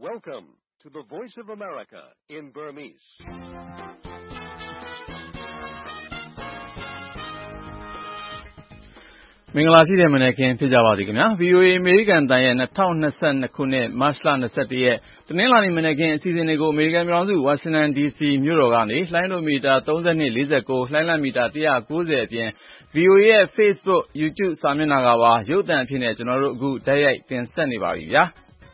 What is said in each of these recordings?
Welcome to the Voice of America in Burmese. ။မင်္ဂလာရှိတဲ့မနက်ခင်းဖြစ်ကြပါစေခင်ဗျာ။ VOA အမေရိကန်အသံရဲ့2022ခုနှစ်မတ်လ21ရက်တနင်္လာနေ့မနက်ခင်းအစီအစဉ်တွေကိုအမေရိကန်ပြည်ထောင်စုဝါရှင်တန် DC မြို့တော်ကနေလှိုင်းဒိုမီတာ32 49လှိုင်းလမီတာ190အပြင် VOA ရဲ့ Facebook YouTube စာမျက်နှာကပါရုပ်သံအဖြစ်နဲ့ကျွန်တော်တို့အခုတိုက်ရိုက်တင်ဆက်နေပါပြီဗျာ။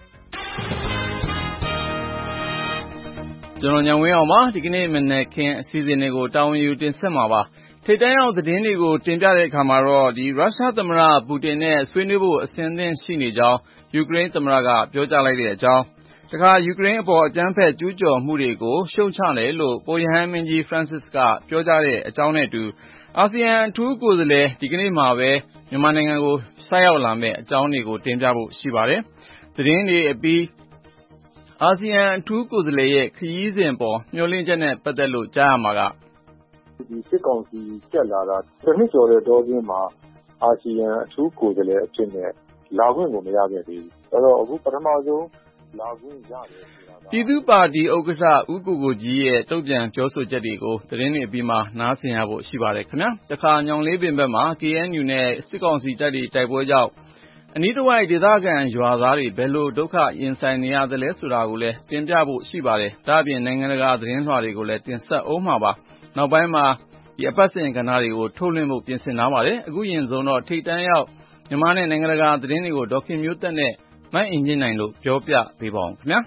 ကျွန်တော်ညောင်ဝင်းအောင်ပါဒီကနေ့မနက်ခင်းအစီအစဉ်တွေကိုတာဝန်ယူတင်ဆက်မှာပါ။ထိပ်တန်းရောက်သတင်းတွေကိုတင်ပြတဲ့အခါမှာတော့ရုရှားသမ္မတပူတင်နဲ့ဆွေးနွေးဖို့အဆင်သင့်ရှိနေကြောင်းယူကရိန်းသမ္မတကပြောကြားလိုက်တဲ့အကြောင်းတခါယူကရိန်းအပေါ်အကြမ်းဖက်ကျူးကျော်မှုတွေကိုရှုတ်ချတယ်လို့ပုပ်ရဟန်းမင်းကြီး Francis ကပြောကြားတဲ့အကြောင်းနဲ့အတူအာဆီယံအထူးကိုယ်စားလှယ်ဒီကနေ့မှာပဲမြန်မာနိုင်ငံကိုဆိုက်ရောက်လာမယ့်အကြောင်းတွေကိုတင်ပြဖို့ရှိပါတယ်။သတင်းတွေအပြီးအာဆီယံအထူးကိုယ်စားလှယ်ရဲ့ခရီးစဉ်ပေါ်မျှော်လင့်ချက်နဲ့ပတ်သက်လို့ကြားရမှာကဒီစစ်ကောင်စီတက်လာတာတစ်နှစ်ကျော်တဲ့တောအတွင်းမှာအာဆီယံအထူးကိုယ်စားလှယ်အဖြစ်နဲ့လာခွင့်ကိုမရခဲ့သေးဘူး။အဲ့တော့အခုပထမဆုံးလာခွင့်ရတယ်ဆိုတာကပြည်သူ့ပါတီဥက္ကဋ္ဌဦးကိုကိုကြီးရဲ့တုံ့ပြန်ပြောဆိုချက်တွေကိုသတင်းတွေအပြီးမှာနားဆင်ရဖို့ရှိပါတယ်ခင်ဗျာ။တခါညောင်လေးပင်ဘက်မှာ KNU နဲ့စစ်ကောင်စီတပ်တွေတိုက်ပွဲကြောင့်အနီးတစ်ဝိုက်ဒေသခံရွာသားတွေဘယ်လိုဒုက္ခရင်ဆိုင်နေရသလဲဆိုတာကိုလည်းတင်ပြဖို့ရှိပါတယ်။ဒါ့အပြင်နိုင်ငံတကာသတင်းလွှာတွေကိုလည်းတင်ဆက်အောင်မှာပါ။နောက်ပိုင်းမှာအပတ်စဉ်ကဏ္ဍတွေကိုထုတ်လွှင့်ဖို့ပြင်ဆင်ထားပါတယ်။အခုရင်ဆုံးတော့ထိပ်တန်းရောက်မြန်မာနဲ့နိုင်ငံတကာသတင်းတွေကိုဒေါခင်မျိုးသက်နဲ့မအင်ကြင်းနိုင်တို့ပြောပြပေးပါအောင်ခင်ဗျာ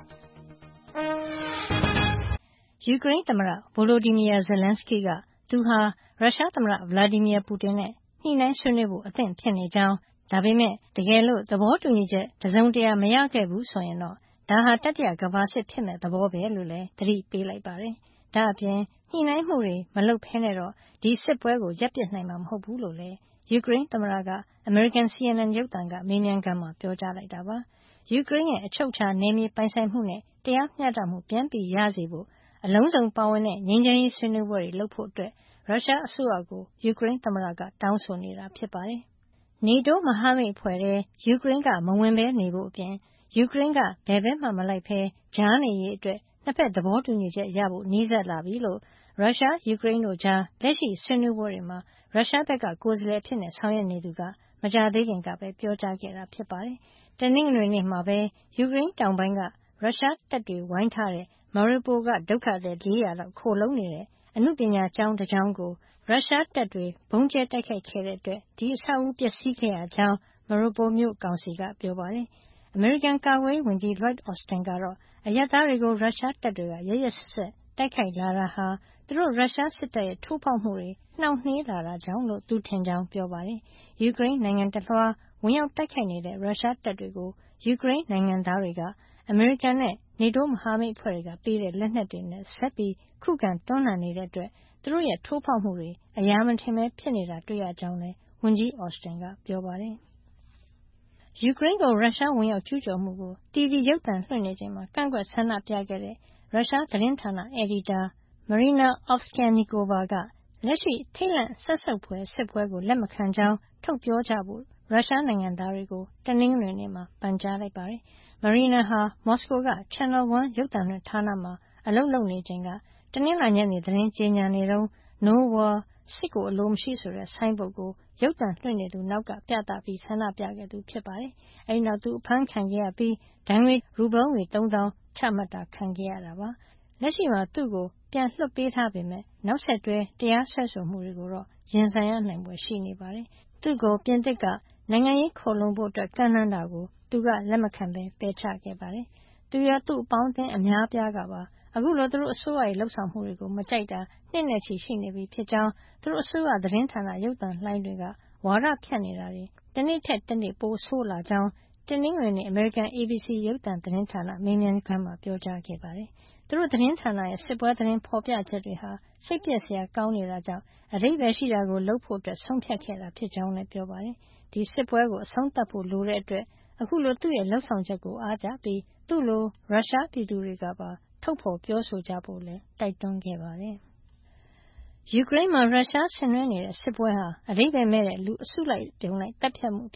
။ယူကရိန်းသမ္မတဗိုလိုဒီမီယာဇယ်လန်စကီကသူဟာရုရှားသမ္မတဗလာဒီမီယာပူတင်နဲ့ညှိနှိုင်းဆွေးနွေးဖို့အသင့်ဖြစ်နေကြောင်းဒါပေမဲ့တကယ်လို့သဘောတူညီချက်တစုံတရာမရခဲ့ဘူးဆိုရင်တော့ဒါဟာတတိယကမ္ဘာစစ်ဖြစ်မဲ့သဘောပဲလို့လည်းသတိပေးလိုက်ပါတယ်။ဒါ့အပြင်ညှိနှိုင်းမှုတွေမလုပ်ဖဲနဲ့တော့ဒီစစ်ပွဲကိုရပ်ပစ်နိုင်မှာမဟုတ်ဘူးလို့လည်းယူကရိန်းသမ္မတကအမေရိကန် CNN ရုပ်သံကမေးမြန်းခန်းမှာပြောကြားလိုက်တာပါ။ယူကရိန်းရဲ့အချုပ်အခြာနယ်မြေပိုင်ဆိုင်မှုနဲ့တရားမျှတမှုပြန်ပြီးရစေဖို့အလုံးစုံပါဝင်တဲ့ငြိမ်းချမ်းရေးဆွေးနွေးပွဲတွေလုပ်ဖို့အတွက်ရုရှားအစိုးရကိုယူကရိန်းသမ္မတကတောင်းဆိုနေတာဖြစ်ပါတယ်။ NATO မဟာမိတ်အဖွဲ့ထဲယူကရိန်းကမဝင်ဘဲနေဖို့အပြင်ယူကရိန်းကဘယ်ဘက်မှမလိုက်ဘဲကြားနေရေးအတွက်နှစ်ဖက်သဘောတူညီချက်ရဖို့နီးစပ်လာပြီလို့ရုရှားယူကရိန်းတို့ကြားလက်ရှိဆွေးနွေးပွဲတွေမှာရုရှားဘက်ကကိုယ်စားလှယ်အဖြစ်ဆောင်ရွက်နေသူကမကြာသေးခင်ကပဲပြောကြားခဲ့တာဖြစ်ပါတယ်။တနင်္ဂနွေနေ့မှာပဲယူကရိန်းတောင်ပိုင်းကရုရှားတပ်တွေဝိုင်းထားတဲ့မာရီပိုကဒုက္ခသည်400လောက်ခိုလုံနေတဲ့အနုပညာကျောင်းတစ်ကျောင်းကိုရုရှားတပ်တွေဘုံကျဲတိုက်ခိုက်ခဲ့တဲ့အတွက်ဒီအဆောက်အဦပျက်စီးခဲ့ရကြောင်းမာရီပိုမြို့ကောင်စီကပြောပါတယ်။အမေရိကန်ကာကွယ်ရေးဝန်ကြီး Lloyd Austin ကတော့အရပ်သားတွေကိုရုရှားတပ်တွေကရက်ရက်စက်စက်တိုက်ခိုက်လာတာဟာသူတို့ရုရှားစစ်တပ်ရဲ့ထိုးဖောက်မှုတွေနှောင့်နှေးလာတာကြောင့်လို့သူထင်ကြောင်းပြောပါတယ်။ယူကရိန်းနိုင်ငံတလွှားဝင်ရောက်တိုက်ခိုက်နေတဲ့ရုရှားတပ်တွေကိုယူကရိန်းနိုင်ငံသားတွေကအမေရိကန်နဲ့ NATO မဟာမိတ်အဖွဲ့တွေကပေးတဲ့လက်နက်တွေနဲ့ဆက်ပြီးခုခံတွန်းလှန်နေတဲ့အတွက်သူတို့ရဲ့ထိုးဖောက်မှုတွေအရာမထင်ပဲဖြစ်နေတာတွေ့ရကြောင်းလည်းဝန်ကြီး Austin ကပြောပါတယ်။ယူကရိန်းကိုရုရှားဝင်ရောက်ကျူးကျော်မှုကို TV ရုပ်သံလွှင့်နေချိန်မှာကန့်ကွက်ဆန္ဒပြခဲ့တဲ့ရုရှားသတင်းဌာနအယ်ဒီတာMarina Ovsyannikova ကလက်ရှိထိတ်လန့်စက်ဆုပ်ဖွယ်စစ်ပွဲကိုလက်မခံကြောင်းထုတ်ပြောကြဖို့ရုရှားနိုင်ငံသားတွေကိုတနင်္ဂနွေနေ့မှာပန်ကြားလိုက်ပါတယ်။ Marina ဟာမော်စကိုက Channel One ရုပ်သံလွှင့်ဌာနမှာအလုပ်လုပ်နေချိန်ကတနင်္လာညနေသတင်းကြေညာနေတုန်း No War စစ်ကိုအလိုမရှိဆိုတဲ့ဆိုင်းဘုတ်ကိုရုပ်သံလွှင့်နေသူနောက်ကပြသပြီးဆန္ဒပြခဲ့သူဖြစ်ပါတယ်။အဲဒီနောက်သူအဖမ်းခံခဲ့ရပြီးဒဏ်ငွေရူဘဲငွေ 3000 ချမှတ်တာခံခဲ့ရတာပါ။လက်ရှိမှာသူ့ကိုပြန်လွှတ်ပေးထားပေမဲ့နောက်ဆက်တွဲတရားစွဲဆိုမှုတွေကိုတော့ရင်ဆိုင်ရနိုင်ဖွယ်ရှိနေပါတယ်။သူ့ကိုပြင်သစ်ကနိုင်ငံရေးခိုလှုံဖို့ကမ်းလှမ်းတာကိုသူကလက်မခံဘဲပယ်ချခဲ့ပါတယ်။သူရောသူ့အပေါင်းအသင်းအများပြားကပါအခုလိုသူတို့အစိုးရရဲ့လှုပ်ဆောင်မှုတွေကိုမကြိုက်တာနှစ်နဲ့ချီရှိနေပြီဖြစ်ကြောင်းသူတို့အစိုးရသတင်းဌာနရုပ်သံလှိုင်းတွေကဝါဒဖြန့်နေတာတွေတနေ့ထက်တနေ့ပိုဆိုးလာကြောင်းတနင်္ဂနွေနေ့အမေရိကန် ABC ရုပ်သံသတင်းဌာနမေးမြန်းခန်းမှာပြောကြားခဲ့ပါတယ်။သူတို့သတင်းဌာနရဲ့စစ်ပွဲသတင်းဖော်ပြချက်တွေဟာစိတ်ပျက်စရာကောင်းနေတာကြောင့်အဓိပ္ပာယ်ရှိတာကိုလုပ်ဖို့ဆုံးဖြတ်ခဲ့တာဖြစ်ကြောင်းလည်းပြောပါတယ်။ဒီစစ်ပွဲကိုအဆုံးသတ်ဖို့လိုတဲ့အတွက်အခုလိုသူ့ရဲ့လှုပ်ဆောင်ချက်ကိုအားကျပြီးသူ့လိုရုရှားပြည်သူတွေကပါထုတ်ဖော်ပြောဆိုကြဖို့လည်းတိုက်တွန်းခဲ့ပါတယ်။ယူကရိန်းမှာရုရှားဆင်နွှဲနေတဲ့စစ်ပွဲဟာအဓိပ္ပာယ်မဲ့တဲ့လူအစုလိုက်အပြုံလိုက်တပ်ဖြတ်မှုအဖြစ်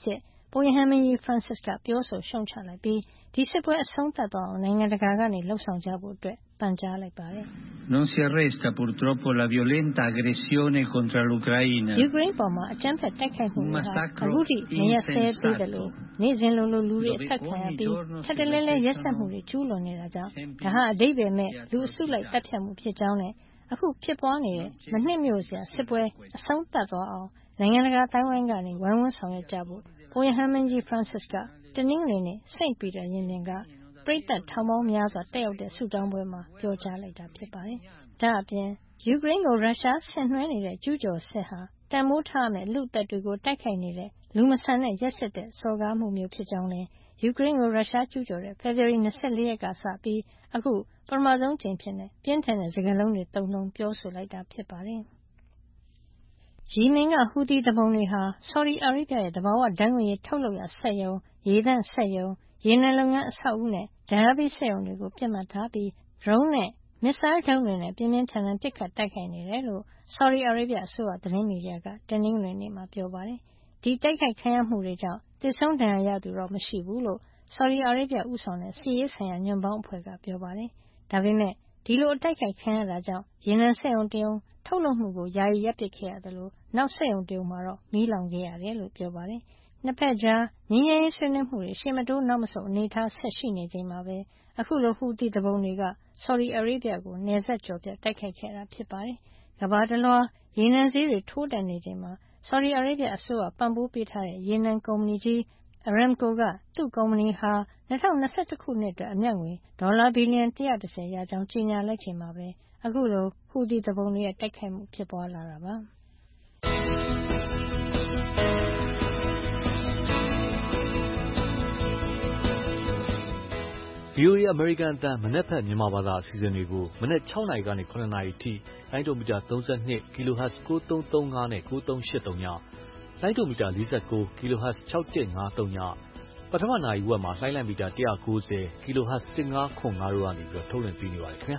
ပုပ်ရဟန်းမင်းကြီး Francis ကပြောဆိုရှုံချလိုက်ပြီးဒီစစ်ပွဲအဆုံးသတ်သွားအောင်နိုင်ငံတကာကနေလှုံ့ဆော်ကြဖို့ပန်ကြားလိုက်ပါတယ်။ Non si arresta purtroppo la violenta aggressione contro l'Ucraina. ယူကရိန်းပေါ်မှာအကြမ်းဖက်တိုက်ခိုက်မှုတွေဟာအခုထိမရပ်စဲသေးတယ်လို့နေ့စဉ်လိုလူတွေအသက်ခံရပြီးထပ်တလဲလဲရက်စက်မှုတွေကျူးလွန်နေတာကြောင့်ဒါဟာအဓိပ္ပာယ်မဲ့လူအစုလိုက်တပ်ဖြတ်မှုဖြစ်ကြောင်းနဲ့အခုဖြစ်ပွားနေတဲ့မနှစ်မြို့စရာစစ်ပွဲအဆုံးသတ်သွားအောင်နိုင်ငံတကာတိုင်းဝိုင်းကနေဝိုင်းဝန်းဆောင်ရွက်ကြဖို့ပုပ်ရဟန်းမင်းကြီး Francis ကတနင်္ဂနွေနေ့ St. Peter ရင်ပြင်ကပရိသတ်ထောင်ပေါင်းများစွာတက်ရောက်တဲ့ဆုတောင်းပွဲမှာပြောကြားလိုက်တာဖြစ်ပါတယ်။ဒါ့အပြင်ယူကရိန်းကိုရုရှားဆင်နွှဲနေတဲ့ကျူးကျော်စစ်ဟာတန်မိုးထားမဲ့လူသက်တွေကိုတိုက်ခိုက်နေတဲ့လူမဆန်တဲ့ရက်စက်တဲ့စော်ကားမှုမျိုးဖြစ်ကြောင်းနဲ့ယူကရိန်းကိုရုရှားကျူးကျော်တဲ့ဖေဖေါ်ဝါရီ24ရက်ကစပြီးအခုပထမဆုံးချိန်ဖြစ်နေပြင်းထန်တဲ့စကားလုံးတွေသုံးနှုန်းပြောဆိုလိုက်တာဖြစ်ပါတယ်။ယီမင်ကဟူသီသူပုန်တွေဟာဆော်ဒီအာရေဗျရဲ့သဘာဝဓာတ်ငွေ့ရည်ထုတ်လုပ်ရာစက်ရုံရေသန့်စက်ရုံရေနံလုပ်ငန်းအဆောက်အဦနဲ့ဓာတ်အားပေးစက်ရုံတွေကိုပစ်မှတ်ထားပြီးဒရုန်းနဲ့မစ်ဆိုင်းဒုံးတွေနဲ့ပြင်းပြင်းထန်ထန်ပစ်ခတ်တိုက်ခိုက်နေတယ်လို့ဆော်ဒီအာရေဗျအစိုးရသတင်းမီဒီယာကတနင်္ဂနွေနေ့မှာပြောပါတယ်။ဒီတိုက်ခိုက်ခံရမှုတွေကြောင့်သေဆုံးဒဏ်ရာရသူတော့မရှိဘူးလို့ဆော်ဒီအာရေဗျဦးဆောင်တဲ့စစ်ရေးဆိုင်ရာညွန့်ပေါင်းအဖွဲ့ကပြောပါတယ်။ဒါပေမဲ့ဒီလိုအတိုက်ခိုက်ခံရတာကြောင့်ရေနံစက်ရုံတရုံထုတ်လုပ်မှုကိုယာယီရပ်ပစ်ခဲ့ရတယ်လို့နောက်စက်ရုံတရုံမှာတော့မီးလောင်ခဲ့ရတယ်လို့ပြောပါတယ်။နှစ်ဖက်ကြားငြိမ်းချမ်းရေးဆွေးနွေးမှုတွေရှေ့မတိုးနောက်မဆုတ်အနေထားဆက်ရှိနေချိန်မှာပဲအခုလိုဟူသီသူပုန်တွေကဆော်ဒီအာရေဗျကိုနယ်စပ်ကျော်ပြတိုက်ခိုက်ခဲ့တာဖြစ်ပါတယ်။ကမ္ဘာတလွှားရေနံဈေးတွေထိုးတက်နေချိန်မှာဆော်ဒီအာရေဗျအစိုးရပံ့ပိုးပေးထားတဲ့ရေနံကုမ္ပဏီကြီး Aramco ကသူ့ကုမ္ပဏီဟာ2021ခုနှစ်အတွက်အမြတ်ငွေဒေါ်လာဘီလီယံ130ရကြောင်းကြေညာလိုက်ချိန်မှာပဲအခုလိုဟူသီသူပုန်တွေရဲ့တိုက်ခိုက်မှုဖြစ်ပွားလာတာပါ။ VOA အမေရိကန်အသံမနက်ဖြန်မြန်မာဘာသာအစီအစဉ်တွေကိုမနက်6နာရီကနေ9နာရီအထိလိုင်းဒိုမီတာ32 kHz 9335နဲ့9383ညလိုင်းဒိုမီတာ49 kHz 6153ညပထမနာရီဝက်မှာလိုင်းလံမီတာ190 kHz 1505တို့ကနေပြီးထုတ်လွှင့်ပေးနေပါတယ်ခင်ဗျာ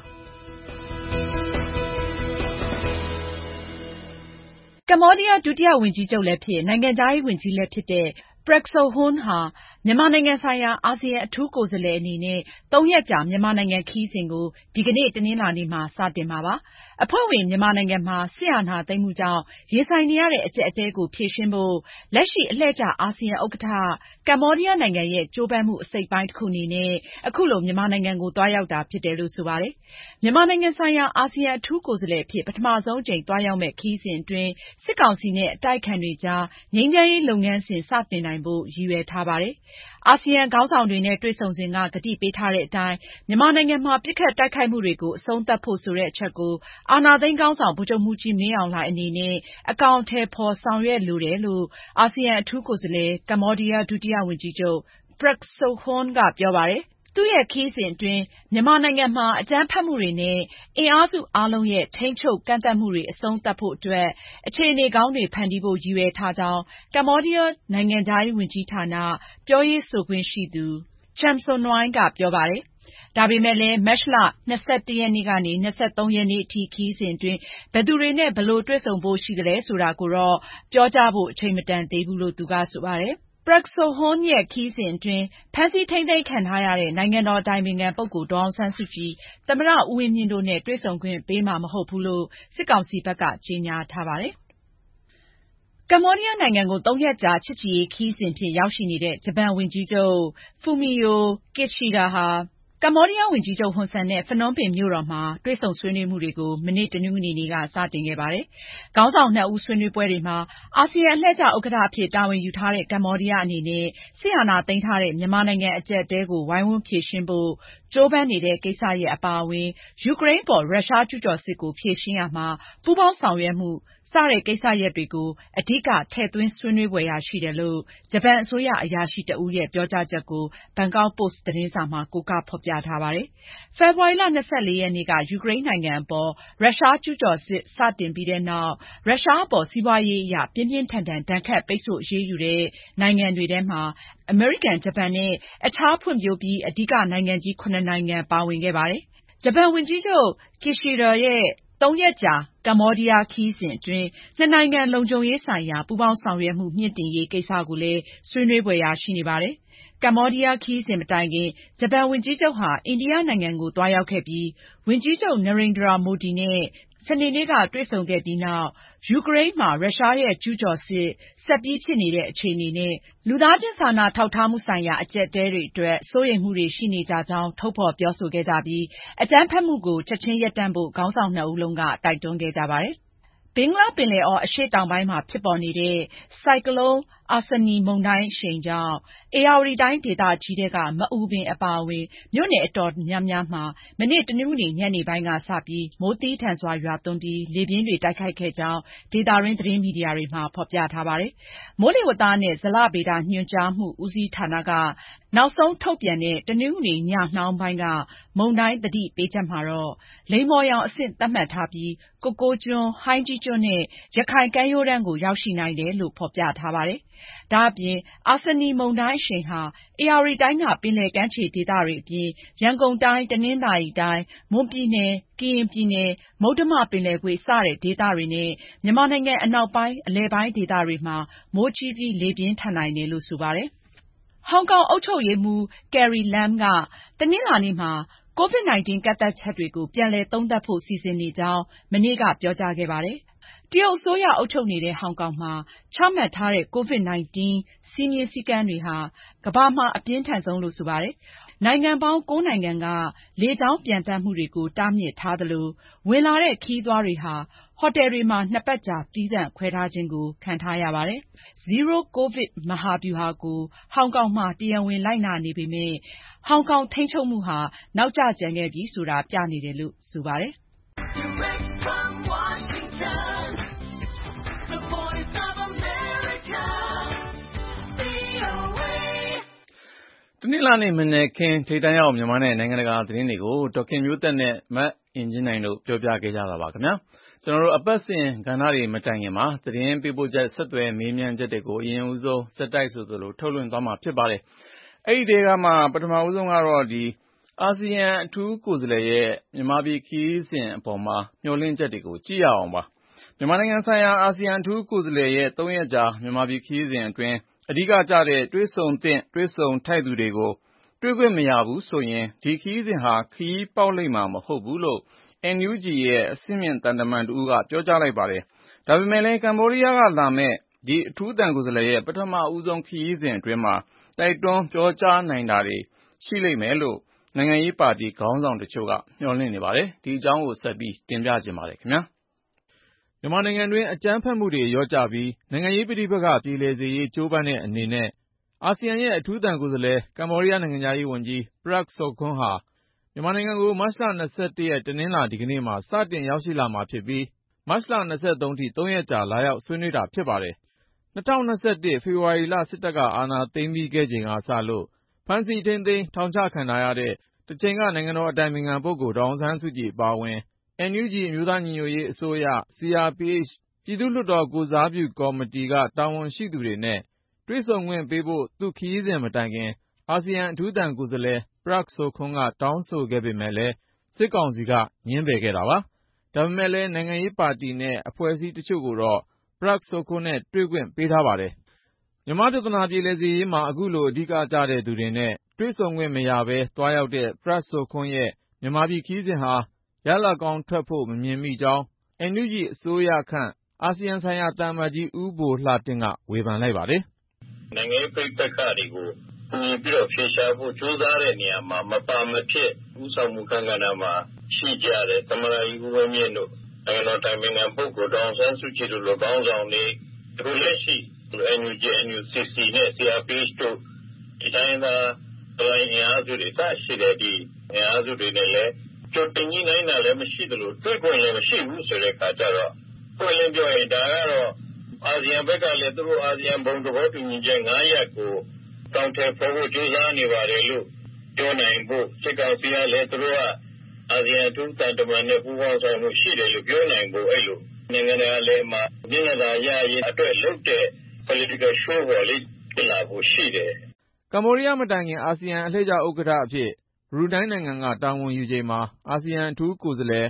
ကမ္ဘောဒီးယားဒုတိယဝန်ကြီးချုပ်လည်းဖြစ်နိုင်ငံခြားရေးဝန်ကြီးလည်းဖြစ်တဲ့Prak Sokhonn ဟာမြန်မာနိုင်ငံဆိုင်ရာအာဆီယံအထူးကိုယ်စားလှယ်အနေနဲ့3ရက်ကြာမြန်မာနိုင်ငံခရီးစဉ်ကိုဒီကနေ့တနင်္လာနေ့မှာစတင်မှာပါ။အဖွဲ့ဝင်မြန်မာနိုင်ငံမှာစစ်အာဏာသိမ်းမှုကြောင့်ရင်ဆိုင်နေရတဲ့အကျပ်အတည်းကိုဖြေရှင်းဖို့လက်ရှိအလှည့်ကျအာဆီယံဥက္ကဋ္ဌကမ္ဘောဒီးယားနိုင်ငံရဲ့ကြိုးပမ်းမှုအစိတ်အပိုင်းတစ်ခုအနေနဲ့အခုလိုမြန်မာနိုင်ငံကိုသွားရောက်တာဖြစ်တယ်လို့ဆိုပါတယ်။မြန်မာနိုင်ငံဆိုင်ရာအာဆီယံအထူးကိုယ်စားလှယ်အဖြစ်ပထမဆုံးအကြိမ်သွားရောက်မဲ့ခရီးစဉ်အတွင်းစစ်ကောင်စီနဲ့အတိုက်အခံတွေကြားငြိမ်းချမ်းရေးလုပ်ငန်းစဉ်စတင်နိုင်ဖို့ရည်ရွယ်ထားပါတယ်။အာဆီယံခေါင်းဆောင်တွေနဲ့တွေ့ဆုံစဉ်ကကတိပေးထားတဲ့အတိုင်းမြန်မာနိုင်ငံမှာပစ်ခတ်တိုက်ခိုက်မှုတွေကိုအဆုံးသတ်ဖို့ဆိုတဲ့အချက်ကိုအာဏာသိမ်းခေါင်းဆောင်ဗိုလ်ချုပ်မှူးကြီးမင်းအောင်လှိုင်အနေနဲ့အကောင်အထည်ဖော်ဆောင်ရွက်လိုတယ်လို့အာဆီယံအထူးကိုယ်စားလှယ်ကမ္ဘောဒီးယားဒုတိယဝန်ကြီးချုပ် Prak Sokhonn ကပြောပါတယ်။သူ့ရဲ့ခရီးစဉ်အတွင်းမြန်မာနိုင်ငံမှာအကြမ်းဖက်မှုတွေနဲ့အင်အားစုအားလုံးရဲ့ထိန်းချုပ်ကန့်သတ်မှုတွေအဆုံးသတ်ဖို့အတွက်အခြေအနေကောင်းတွေဖန်တီးဖို့ရည်ရွယ်ထားကြောင်းကမ္ဘောဒီးယားနိုင်ငံခြားရေးဝန်ကြီးဌာနပြောရေးဆိုခွင့်ရှိသူ Chum Sounry ကပြောပါတယ်။ဒါပေမဲ့လည်းမတ်လ21ရက်နေ့ကနေ23ရက်နေ့အထိခရီးစဉ်အတွင်းဘယ်သူတွေနဲ့ဘယ်လိုတွေ့ဆုံဖို့ရှိသလဲဆိုတာကိုတော့ပြောကြားဖို့အချိန်မတန်သေးဘူးလို့သူကဆိုပါတယ်။ Prak Sokhonn ရဲ့ခရီးစဉ်အတွင်းဖမ်းဆီးထိန်းသိမ်းခံထားရတဲ့နိုင်ငံတော်အတိုင်ပင်ခံပုဂ္ဂိုလ်ဒေါ်အောင်ဆန်းစုကြည်၊သမ္မတဦးဝင်းမြင့်တို့နဲ့တွေ့ဆုံခွင့်ပေးမှာမဟုတ်ဘူးလို့စစ်ကောင်စီဘက်ကကြေညာထားပါတယ်။ကမ္ဘောဒီးယားနိုင်ငံကို3ရက်ကြာချစ်ကြည်ရေးခရီးစဉ်ဖြင့်ရောက်ရှိနေတဲ့ဂျပန်ဝန်ကြီးချုပ် Fumio Kishida ဟာကမ္ဘောဒီးယားဝန်ကြီးချုပ်ဟွန်ဆန်နဲ့ဖနွမ်းပင်မြို့တော်မှာတွေ့ဆုံဆွေးနွေးမှုတွေကိုမနေ့တနင်္ဂနွေနေ့ကစတင်ခဲ့ပါတယ်။ခေါင်းဆောင်2ဦးဆွေးနွေးပွဲတွေမှာအာဆီယံအလှည့်ကျဥက္ကဋ္ဌအဖြစ်တာဝန်ယူထားတဲ့ကမ္ဘောဒီးယားအနေနဲ့စစ်အာဏာသိမ်းထားတဲ့မြန်မာနိုင်ငံအကျပ်အတည်းကိုဝိုင်းဝန်းဖြေရှင်းဖို့ကြိုးပမ်းနေတဲ့ကိစ္စရပ်အပါအဝင်ယူကရိန်းပေါ်ရုရှားကျူးကျော်စစ်ကိုဖြေရှင်းရာမှာပူးပေါင်းဆောင်ရွက်မှုစတဲ့ကိစ္စရပ်တွေကိုအဓိကထည့်သွင်းဆွေးနွေးဖွယ်ရာရှိတယ်လို့ဂျပန်အစိုးရအရာရှိတဦးရဲ့ပြောကြားချက်ကိုဘန်ကောက်ပို့စ်သတင်းစာမှာကိုးကားဖော်ပြထားပါတယ်။ဖေဖေါ်ဝါရီလ24ရက်နေ့ကယူကရိန်းနိုင်ငံအပေါ်ရုရှားကျူးကျော်စစ်စတင်ပြီးတဲ့နောက်ရုရှားအပေါ်စီးပွားရေးအရပြင်းပြင်းထန်ထန်ဒဏ်ခတ်ပိတ်ဆို့အရေးယူတဲ့နိုင်ငံတွေထဲမှာအမေရိကန်၊ဂျပန်နဲ့အခြားဖွံ့ဖြိုးပြီးအဓိကနိုင်ငံကြီး7နိုင်ငံပါဝင်ခဲ့ပါတယ်။ဂျပန်ဝန်ကြီးချုပ် Kishida ရဲ့ 3 ရက်ကြာကမ္ဘောဒီးယားခရီးစဉ်အတွင်းနှစ်နိုင်ငံလုံခြုံရေးဆိုင်ရာပူးပေါင်းဆောင်ရွက်မှုမြှင့်တင်ရေးကိစ္စကိုလည်းဆွေးနွေးဖွယ်ရာရှိနေပါတယ်။ကမ္ဘောဒီးယားခရီးစဉ်မတိုင်ခင်ဂျပန်ဝန်ကြီးချုပ်ဟာအိန္ဒိယနိုင်ငံကိုသွားရောက်ခဲ့ပြီးဝန်ကြီးချုပ်နရိန်ဒရာမိုဒီနဲ့စနေနေ့ကတွေ့ဆုံခဲ့ပြီးနောက်ယူကရိန်းမှာရုရှားရဲ့ကျူးကျော်စစ်ဆက်ပြီးဖြစ်နေတဲ့အခြေအနေနဲ့လူသားချင်းစာနာထောက်ထားမှုဆိုင်ရာအကျပ်အတည်းတွေအတွက်စိုးရိမ်မှုတွေရှိနေကြကြောင်းထုတ်ဖော်ပြောဆိုခဲ့ကြပြီးအကြမ်းဖက်မှုကိုချက်ချင်းရပ်တန့်ဖို့ခေါင်းဆောင်နှစ်ဦးလုံးကတိုက်တွန်းခဲ့ကြပါတယ်။ဘင်္ဂလားပင်လယ်အော်အရှေ့တောင်ပိုင်းမှာဖြစ်ပေါ်နေတဲ့ဆိုင်ကလုန်းအာဆနီမုန်တိုင်းအရှိန်ကြောင့်ဧရာဝတီတိုင်းဒေသကြီးထဲကမအူပင်အပါအဝင်မြို့နယ်အတော်များများမှာမနေ့တနင်္ဂနွေညနေပိုင်းကစပြီးမိုးသည်းထန်စွာရွာသွန်းပြီးလေပြင်းတွေတိုက်ခတ်ခဲ့ကြောင်းဒေသတွင်းသတင်းမီဒီယာတွေမှာဖော်ပြထားပါတယ်။မိုးလေဝသနဲ့ဇလဗေဒညွှန်ကြားမှုဦးစီးဌာနကနောက်ဆုံးထုတ်ပြန်တဲ့တနင်္ဂနွေညနှောင်းပိုင်းကမုန်တိုင်းသတိပေးချက်မှာတော့လိမ္မော်ရောင်အဆင့်သတ်မှတ်ထားပြီးကိုကိုးကျွန်းဟိုင်းကြီးကျွန်းနဲ့ရခိုင်ကမ်းရိုးတန်းကိုရောက်ရှိနိုင်တယ်လို့ဖော်ပြထားပါတယ်။ဒါအပြင်အာဆနီမုန်တိုင်းအရှိန်ဟာဧရာဝတီတိုင်းကပင်လယ်ကမ်းခြေဒေသတွေအပြင်ရန်ကုန်တိုင်းတနင်္သာရီတိုင်းမွန်ပြည်နယ်ကရင်ပြည်နယ်မုတ္တမပင်လယ်ကွေ့စတဲ့ဒေသတွေနဲ့မြန်မာနိုင်ငံအနောက်ပိုင်းအလယ်ပိုင်းဒေသတွေမှာမိုးကြီးပြီးလေပြင်းထန်နိုင်တယ်လို့ဆိုပါတယ်။ဟောင်ကောင်အုပ်ချုပ်ရေးမှူးကယ်ရီလမ်ကတနင်္လာနေ့မှာ COVID-19 ကန့်သတ်ချက်တွေကိုပြန်လည်သုံးသပ်ဖို့စီစဉ်နေကြောင်းမနေ့ကပြောကြားခဲ့ပါတယ်။တရုတ်အစိုးရအုပ်ချုပ်နေတဲ့ဟောင်ကောင်မှာချမှတ်ထားတဲ့ COVID-19 စည်းမျဉ်းစည်းကမ်းတွေဟာကမ္ဘာမှာအပြင်းထန်ဆုံးလို့ဆိုပါတယ်။နိုင်ငံပေါင်း 9 နိုင်ငံကလေကြောင်းပျံသန်းမှုတွေကိုတားမြစ်ထားသလိုဝင်လာတဲ့ခရီးသွားတွေဟာဟိုတယ်တွေမှာ2 ပတ်ကြာသီးသန့်ခွဲထားခြင်းကိုခံထားရပါတယ်။ Zero COVID မဟာဗျူဟာကိုဟောင်ကောင်မှာတရားဝင်လိုက်နာနေပေမယ့်ဟောင်ကောင်ထိန်းချုပ်မှုဟာနောက်ကျကျန်ခဲ့ပြီဆိုတာပြနေတယ်လို့ဆိုပါတယ်။တနင်္လာနေ့မနက်ခင်းထိပ်တန်းရောက်မြန်မာနဲ့နိုင်ငံတကာသတင်းတွေကိုဒေါ်ခင်မျိုးသက်နဲ့မအင်ကြင်းနိုင်တို့ပြောပြခဲ့ကြတာပါခင်ဗျာကျွန်တော်တို့အပတ်စဉ်ကဏ္ဍတွေမတိုင်ခင်မှာသတင်းပေးပို့ချက်ဆက်သွယ်မေးမြန်းချက်တွေကိုအရင်ဦးဆုံးစက်တိုက်ဆိုသလိုထုတ်လွှင့်သွားမှာဖြစ်ပါတယ်အဲ့ဒီကမှပထမဦးဆုံးကတော့အာဆီယံအထူးကိုယ်စားလှယ်ရဲ့မြန်မာပြည်ခရီးစဉ်အပေါ်မှာမျှော်လင့်ချက်တွေကိုကြည့်ရအောင်ပါမြန်မာနိုင်ငံဆိုင်ရာအာဆီယံအထူးကိုယ်စားလှယ်ရဲ့3 ရက်ကြာမြန်မာပြည်ခရီးစဉ်အတွင်းအဓိကကျတဲ့တွေ့ဆုံသင့်တွေ့ဆုံထိုက်သူတွေကိုတွေ့ခွင့်မရဘူးဆိုရင်ဒီခရီးစဉ်ဟာခရီးပေါက်လိမ့်မှာမဟုတ်ဘူးလို့ NUG ရဲ့အဆင့်မြင့်သံတမန်တဦးကပြောကြားလိုက်ပါတယ်။ဒါပေမဲ့လည်းကမ္ဘောဒီးယားကလာမဲ့ဒီအထူးကိုယ်စားလှယ်ရဲ့ပထမဦးဆုံးခရီးစဉ်အတွင်းမှာတိုက်တွန်းပြောကြားနိုင်တာတွေရှိလိမ့်မယ်လို့နိုင်ငံရေးပါတီခေါင်းဆောင်တချို့ကမျှော်လင့်နေပါတယ်။ဒီအကြောင်းကိုဆက်ပြီးတင်ပြခြင်းပါတယ်ခင်ဗျာ။မြန်မာနိုင်ငံတွင်းအကြမ်းဖက်မှုတွေလျော့ကျပြီးနိုင်ငံရေးပဋိပက္ခပြေလည်စေရေးကြိုးပမ်းတဲ့အနေနဲ့အာဆီယံရဲ့အထူးကိုယ်စားလှယ်ကမ္ဘောဒီးယားနိုင်ငံခြားရေးဝန်ကြီး Prak Sokhonn ဟာမြန်မာနိုင်ငံကိုမတ်လ 21 ရက်တနင်္လာဒီကနေ့မှာစတင်ရောက်ရှိလာမှာဖြစ်ပြီးမတ်လ 23 ထိ 3 ရက်ကြာလာရောက်ဆွေးနွေးတာဖြစ်ပါတယ်။2021 ဖေဖော်ဝါရီလစစ်တပ်ကအာဏာသိမ်းပြီးခဲ့ချိန်ကစလို့ဖမ်းဆီးထိန်းသိမ်းထောင်ချခံထားရတဲ့တချိန်ကနိုင်ငံတော်အတိုင်ပင်ခံပုဂ္ဂိုလ်ဒေါ်အောင်ဆန်းစုကြည်အပါအဝင် NUG အမျိုးသားညီညွတ်ရေးအစိုးရ CRPH ပြည်သူ့လွှတ်တော်ကိုယ်စားပြုကော်မတီကတာဝန်ရှိသူတွေနဲ့တွေ့ဆုံခွင့်ပေးဖို့သူခရီးစဉ်မတိုင်ခင်အာဆီယံအထူးကိုယ်စားလှယ် Prak Sokhonn ကတောင်းဆိုခဲ့ပေမဲ့လည်းစစ်ကောင်စီကငြင်းပယ်ခဲ့တာပါ။ဒါပေမဲ့လည်းနိုင်ငံရေးပါတီနဲ့အဖွဲ့အစည်းတချို့ကိုတော့ Prak Sokhonn နဲ့တွေ့ခွင့်ပေးထားပါတယ်။မြန်မာပြဿနာပြေလည်စေရေးမှာအခုလိုအဓိကကျတဲ့သူတွေနဲ့တွေ့ဆုံခွင့်မရဘဲသွားရောက်တဲ့ Prak Sokhonn ရဲ့မြန်မာပြည်ခရီးစဉ်ဟာရလဒ်ကောင်းထွက်ဖို့မမြင်မိကြောင်း NUG အစိုးရခန့်အာဆီယံဆိုင်ရာသံအမတ်ကြီးဦးဘိုလှတင့်ကဝေဖန်လိုက်ပါတယ်။နိုင်ငံရေးပဋိပက္ခတွေကိုပြီးတော့ဖြေရှားဖို့ကြိုးစားတဲ့နေရာမှာမပါမဖြစ်ဥဆောင်မှုကဏ္ဍမှာရှိကြတဲ့သမ္မတကြီးဦးဝင်းမြင့်တို့နိုင်ငံတော်တိုင်ပင်ခံပုဂ္ဂိုလ်ဒေါ်အောင်ဆန်းစုကြည်တို့လိုခေါင်းဆောင်တွေသူလက်ရှိ NUG, NUCC နဲ့ CRPH တို့ဒီတိုင်းသာတိုင်းအင်အားစုတွေစရှိတဲ့ဒီအင်အားစုတွေနဲ့လည်းကြိုတင်ကြီးနိုင်တာလည်းမရှိသလိုတွေ့ခွင့်လည်းမရှိဘူးဆိုတဲ့အခါကျတော့ပွင့်လင်းပြောရင်ဒါကတော့အာဆီယံဘက်ကလည်းသူတို့အာဆီယံဘုံသဘောတူညီချက်9ရပ်ကိုတောင်းထည့်ဖို့ကြိုးစားနေပါတယ်လို့ပြောနိုင်ဖို့စစ်ကောင်စီကလည်းသူတို့ကအာဆီယံအထူးတန်တမန်နဲ့ပူးပေါင်းဆောင်မှုရှိတယ်လို့ပြောနိုင်ဖို့အဲ့လိုနိုင်ငံတကာလည်းမှာမျက်နှာသာရရေးအတွက်လုပ်တဲ့ political show ပေါ်လေးပြင်လာဖို့ရှိတယ်ကမ္ဘောဒီးယားမတိုင်ခင်အာဆီယံအလှည့်ကျဥက္ကဋ္ဌအဖြစ်ဘရူနိုင်းနိုင်ငံကတာဝန်ယူချိန်မှာအာဆီယံအထူးကိုယ်စားလှယ်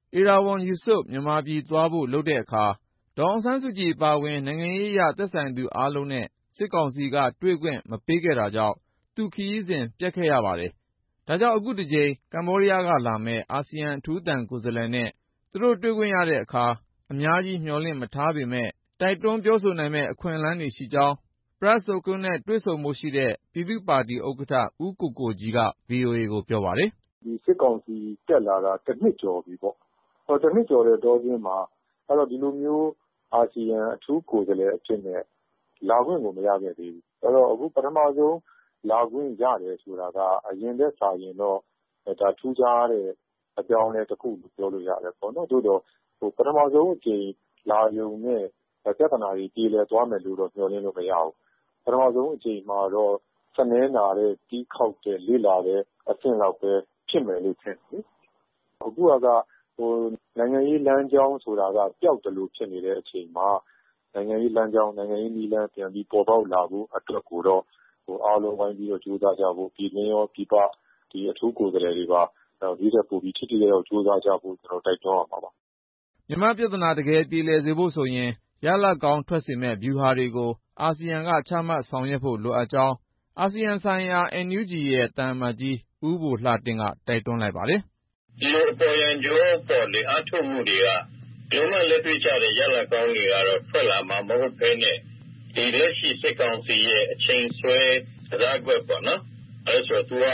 ဧရာဝဏ် ယူစွတ်မြန်မာပြည်သွားဖို့လုပ်တဲ့အခါ ဒေါ်အောင်ဆန်းစုကြည်အပါအဝင် နိုင်ငံရေးအရသက်ဆိုင်သူအားလုံးနဲ့စစ်ကောင်စီကတွေ့ခွင့်မပေးခဲ့တာကြောင့် သူ့ခရီးစဉ်ပျက်ခဲ့ရပါတယ်။ ဒါကြောင့်အခုတစ်ကြိမ်ကမ္ဘောဒီးယားကလာမယ့် အာဆီယံအထူးသံကိုယ်စားလှယ်နဲ့သူတို့တွေ့ခွင့်ရတဲ့အခါ အများကြီးမျှော်လင့်မထားပေမယ့် တိုက်တွန်းပြောဆိုနိုင်မယ့်အခွင့်အလမ်းတွေရှိကြောင်း Prak Sokhonn နဲ့တွေ့ဆုံဖို့ရှိတဲ့ ပြည်သူ့ပါတီဥက္ကဋ္ဌ ဦးကိုကိုကြီးက VOA ကိုပြောပါတယ်။ "ဒီစစ်ကောင်စီတက်လာတာတစ်နှစ်ကျော်ပြီပေါ့။ တစ်နှစ်ကျော်တဲ့တောအတွင်းမှာဒီလိုမျိုးအာဆီယံအထူးကိုယ်စားလှယ်အဖြစ်နဲ့လာခွင့်ကိုမရခဲ့သေးဘူး။အခုပထမဆုံးလာခွင့်ရတယ်ဆိုတာကအရင်ထက်စာရင်တော့ထူးခြားတဲ့အပြောင်းအလဲတစ်ခုလို့ပြောလို့ရတယ်ပေါ့နော်။သို့တော့ပထမဆုံးအကြိမ်လာရုံနဲ့ပြဿနာတွေပြေလည်သွားမယ်လို့တော့မျှော်လင့်လို့မရဘူး။ပထမဆုံးအကြိမ်မှာတော့စနည်းနာတဲ့တီးခေါက်တဲ့လေ့လာတဲ့အဆင့်လောက်ပဲဖြစ်မယ်လို့ထင်တယ်။အခုကနိုင်ငံရေးလမ်းကြောင်းဆိုတာကပျောက်တယ်လို့ဖြစ်နေတဲ့အချိန်မှာနိုင်ငံရေးလမ်းကြောင်းနိုင်ငံရေးနည်းလမ်းပြန်ပြီးပေါ်ပေါက်လာဖို့အတွက်ကိုတော့အားလုံးဝိုင်းပြီးတော့ကြိုးစားကြဖို့ပြည်တွင်းရောပြည်ပဒီအထူးကိုယ်စားလှယ်တွေပါဒီထက်ပိုပြီးထိထိရောက်ရောက်ကြိုးစားကြဖို့ကျွန်တော်တိုက်တွန်းရမှာပါ။မြန်မာပြဿနာတကယ်ပြေလည်စေဖို့ဆိုရင်ရလဒ်ကောင်းထွက်စေမယ့်ဗျူဟာတွေကိုအာဆီယံကချမှတ်ဆောင်ရွက်ဖို့လိုအပ်ကြောင်းအာဆီယံဆိုင်ရာ NUG ရဲ့သံအမတ်ကြီးဦးဘိုလှတင့်ကတိုက်တွန်းလိုက်ပါတယ်။"ဒီလိုပေါ်ရန်ကျိုးပေါ်လေအားထုတ်မှုတွေကလုံးဝလက်တွေ့ကျတဲ့ရလဒ်ကောင်းတွေကတော့ထွက်လာမှာမဟုတ်ဘဲနဲ့ဒီလက်ရှိစစ်ကောင်စီရဲ့အချိန်ဆွဲစကားကွက်ပေါ့နော်။အဲဆိုသူက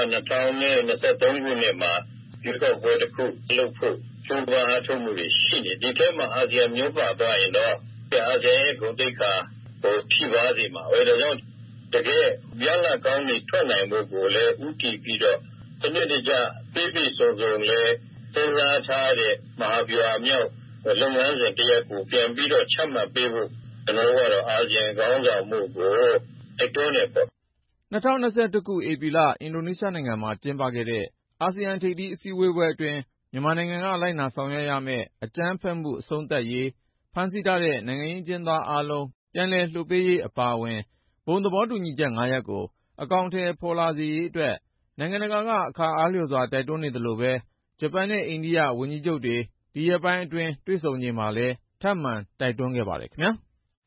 2023ခုနှစ်မှာရွေးကောက်ပွဲတစ်ခုလုပ်ဖို့ကျိုးပမ်းအားထုတ်မှုတွေရှိနေဒီထဲမှာအာဆီယံမျိုးပါသွားရင်တော့အာဆီယံရဲ့ဂုဏ်သိက္ခာထိပါးစေမှာပဲဒါကြောင့်တကယ်ရလဒ်ကောင်းတွေထွက်နိုင်ဖို့ကိုလည်းဦးတည်ပြီးတော့စနစ်တကျပြည့်စုံစုံလည်းစဉ်းစားထားတဲ့မဟာဗျူဟာမြောက်လုပ်ငန်းစဉ်တစ်ရပ်ကိုပြန်ပြီးတော့ချမှတ်ပေးဖို့ကျွန်တော်တို့ကတော့အာဆီယံခေါင်းဆောင်မှုကိုတိုက်တွန်းနေပေါ့ 2021ခုဧပြီလအင်ဒိုနီးရှားနိုင်ငံမှာကျင်းပခဲ့တဲ့အာဆီယံထိပ်သီးအစည်းအဝေးပွဲအတွင်းမြန်မာနိုင်ငံကလိုက်နာဆောင်ရွက်ရမယ့်အကြမ်းဖက်မှုအဆုံးသတ်ရေးဖမ်းဆီးထားတဲ့နိုင်ငံရေးအကျဉ်းသားအားလုံးပြန်လည်လွှတ်ပေးရေးအပါအဝင်ဘုံသဘောတူညီချက်5ရပ်ကိုအကောင်အထည်ဖော်လာစေရေးအတွက်နိုင်ငံတကာကအခါအားလျော်စွာတိုက်တွန်းနေသလိုပဲဂျပန်နဲ့အိန္ဒိယဝန်ကြီးချုပ်တွေဒီရက်ပိုင်းအတွင်းတွေ့ဆုံချိန်မှာလည်းထပ်မံတိုက်တွန်းခဲ့ပါတယ်ခင်ဗျာ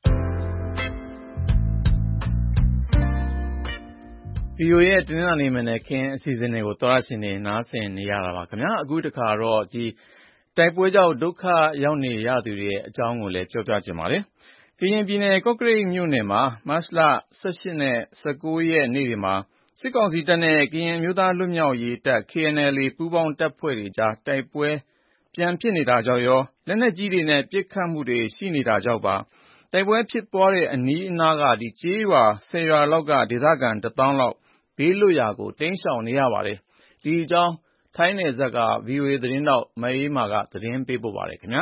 VOA ရဲ့တင်းလာနေမနဲ့ခင်းအစီအစဉ်တွေကိုသောရရှင်နေနားဆင်နေရတာပါခင်ဗျာအခုတခါတော့တိုက်ပွဲကြောင့်ဒုက္ခရောက်နေရသူတွေရဲ့အကြောင်းကိုလည်းပြောပြချင်ပါတယ်ကရင်ပြည်နယ်ကော့ကရိတ်မြို့နယ်မှာမတ်လ18နဲ့19ရက်နေ့တွေမှာစစ်ကောင်စီတပ်နဲ့ကရင်မျိုးသားလွတ်မြောက်ရေးတပ် KNLA ပူးပေါင်းတပ်ဖွဲ့တွေကြားတိုက်ပွဲပြန်ဖြစ်နေတာကြောင့်ရောလက်နက်ကြီးတွေနဲ့ပစ်ခတ်မှုတွေရှိနေတာကြောင့်ပါတိုက်ပွဲဖြစ်ပွားတဲ့အနီးအနားကကျေးရွာ10ရွာလောက်ကဒေသခံ1000လောက်ဘေးလွတ်ရာကိုတိမ်းရှောင်နေရပါတယ်ဒီအကြောင်းထိုင်းနယ်စပ်က VOA သတင်းထောက်မအေးအေးမာကသတင်းပေးပို့ပါတယ်ခင်ဗျာ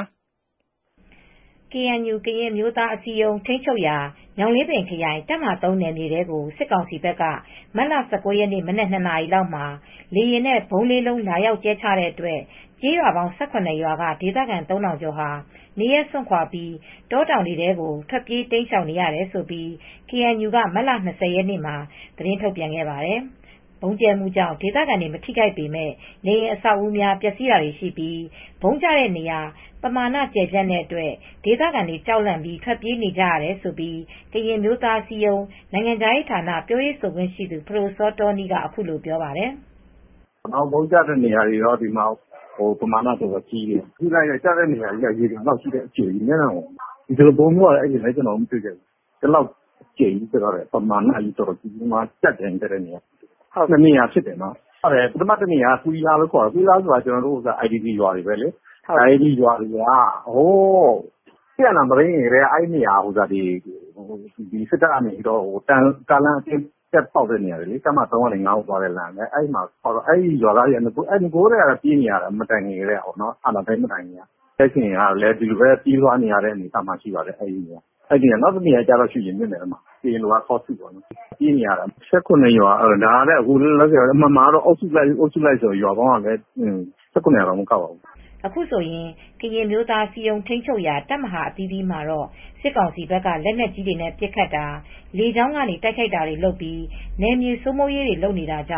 KNU ကရင်မျိုးသားအစည်းအရုံးထိန်းချုပ်ရာညောင်လေးပင်ခရိုင်တပ်မဟာ3နယ်မြေတဲကိုစစ်ကောင်စီဘက်ကမတ်လ19ရက်နေ့မနက်2နာရီလောက်မှာလေယာဉ်နဲ့ဘုံလေးလုံးလာရောက်ကျဲချတဲ့အတွက်ကျေးရွာပေါင်း18ရွာကဒေသခံ3000ကျော်ဟာနေရပ်စွန့်ခွာပြီးတောတောင်တွေထဲကိုထွက်ပြေးတိမ်းရှောင်နေရတယ်လို့ KNU ကမတ်လ20ရက်နေ့မှာသတင်းထုတ်ပြန်ခဲ့ပါတယ်။ဗုံးကျဲမှုကြောင့်ဒေသခံတွေမထိခိုက်ပေမဲ့နေအိမ်အဆောက်အဦများပျက်စီးတာတွေရှိပြီးဗုံးကျတဲ့နေရာပမာဏကျယ်ပြန့်တဲ့အတွက်ဒေသခံတွေကြောက်လန့်ပြီးထွက်ပြေးနေကြရတယ်လို့ကရင်မျိုးသားအစည်းအရုံးနိုင်ငံခြားရေးဌာနပြောရေးဆိုခွင့်ရှိသူဖဒိုစောတောနီးကအခုလိုပြောပါတယ်။ဗုံးကျတဲ့နေရာတွေတော့ဒီမှာပမာဏတော်တော်ကြီးတယ်။ဒီလိုက်ကျတဲ့နေရာကြီးကရေလောက်ရှိတဲ့အကျယ်ကြီးနဲ့တော့ဒီလိုဘုံမျိုးအဲ့ဒီလည်းကျွန်တော်မတွေ့ခဲ့ဘူး။ဒီလောက်ကျယ်ကြီးဆိုတော့ပမာဏကြီးတော်တော်ကြီးမှကျတဲ့နေရာဟုတ်နှစ်နေရာဖြစ်တယ်နော်ဟုတ်တယ်ပထမတစ်နေရာကူရီလာလို့ခေါ်တယ်ကူရီလာဆိုတာကျွန်တော်တို့က IDP ရွာတွေပဲလေ IDP ရွာတွေကပြန်လာမရင်းရဲအဲ့နေရာဒီစစ်တပ်ကနေတော့ကာလန်အင်းတက်ပေါက်တဲ့နေရာတွေလေကမှ305ကိုသွားတဲ့လမ်းပဲအဲ့မှာအဲ့ဒီရွာသားတွေအဲ့ကိုတွေကပြေးနေရတာမတိုင်နေရဲပေါ့နော်အဲ့ဒါပဲမတိုင်နေရတက်ရှင်ကလည်းဒီလိုပဲပြေးသွားနေရတဲ့အနေအထားမှရှိပါတယ်အဲ့ဒီနေရာနောက်တစ်နေရာကျတော့ရှိရင်မြင်တယ်မှာပြင်လိုကခေါ်စုပေါ့နော်ပြေးနေရတာ18ရွာဒါလည်းအခုလက်ဆယ်အမှန်မှာတော့အုပ်စုလိုက်ဆိုရွာပေါင်းကလည်း18ရွာတော့မကောက်ပါဘူးအခုဆိုရင်ကရင်မျိုးသားစီယုံထိန်းချုပ်ရာတပ်မဟာအသီးသီးမှာတော့စစ်ကောင်စီဘက်ကလက်နက်ကြီးတွေနဲ့ပစ်ခတ်တာလေကြောင်းကနေတိုက်ခိုက်တာတွေလုပ်ပြီးနယ်မြေစိုးမိုးရေးတွေလုပ်နေတာကြောင့်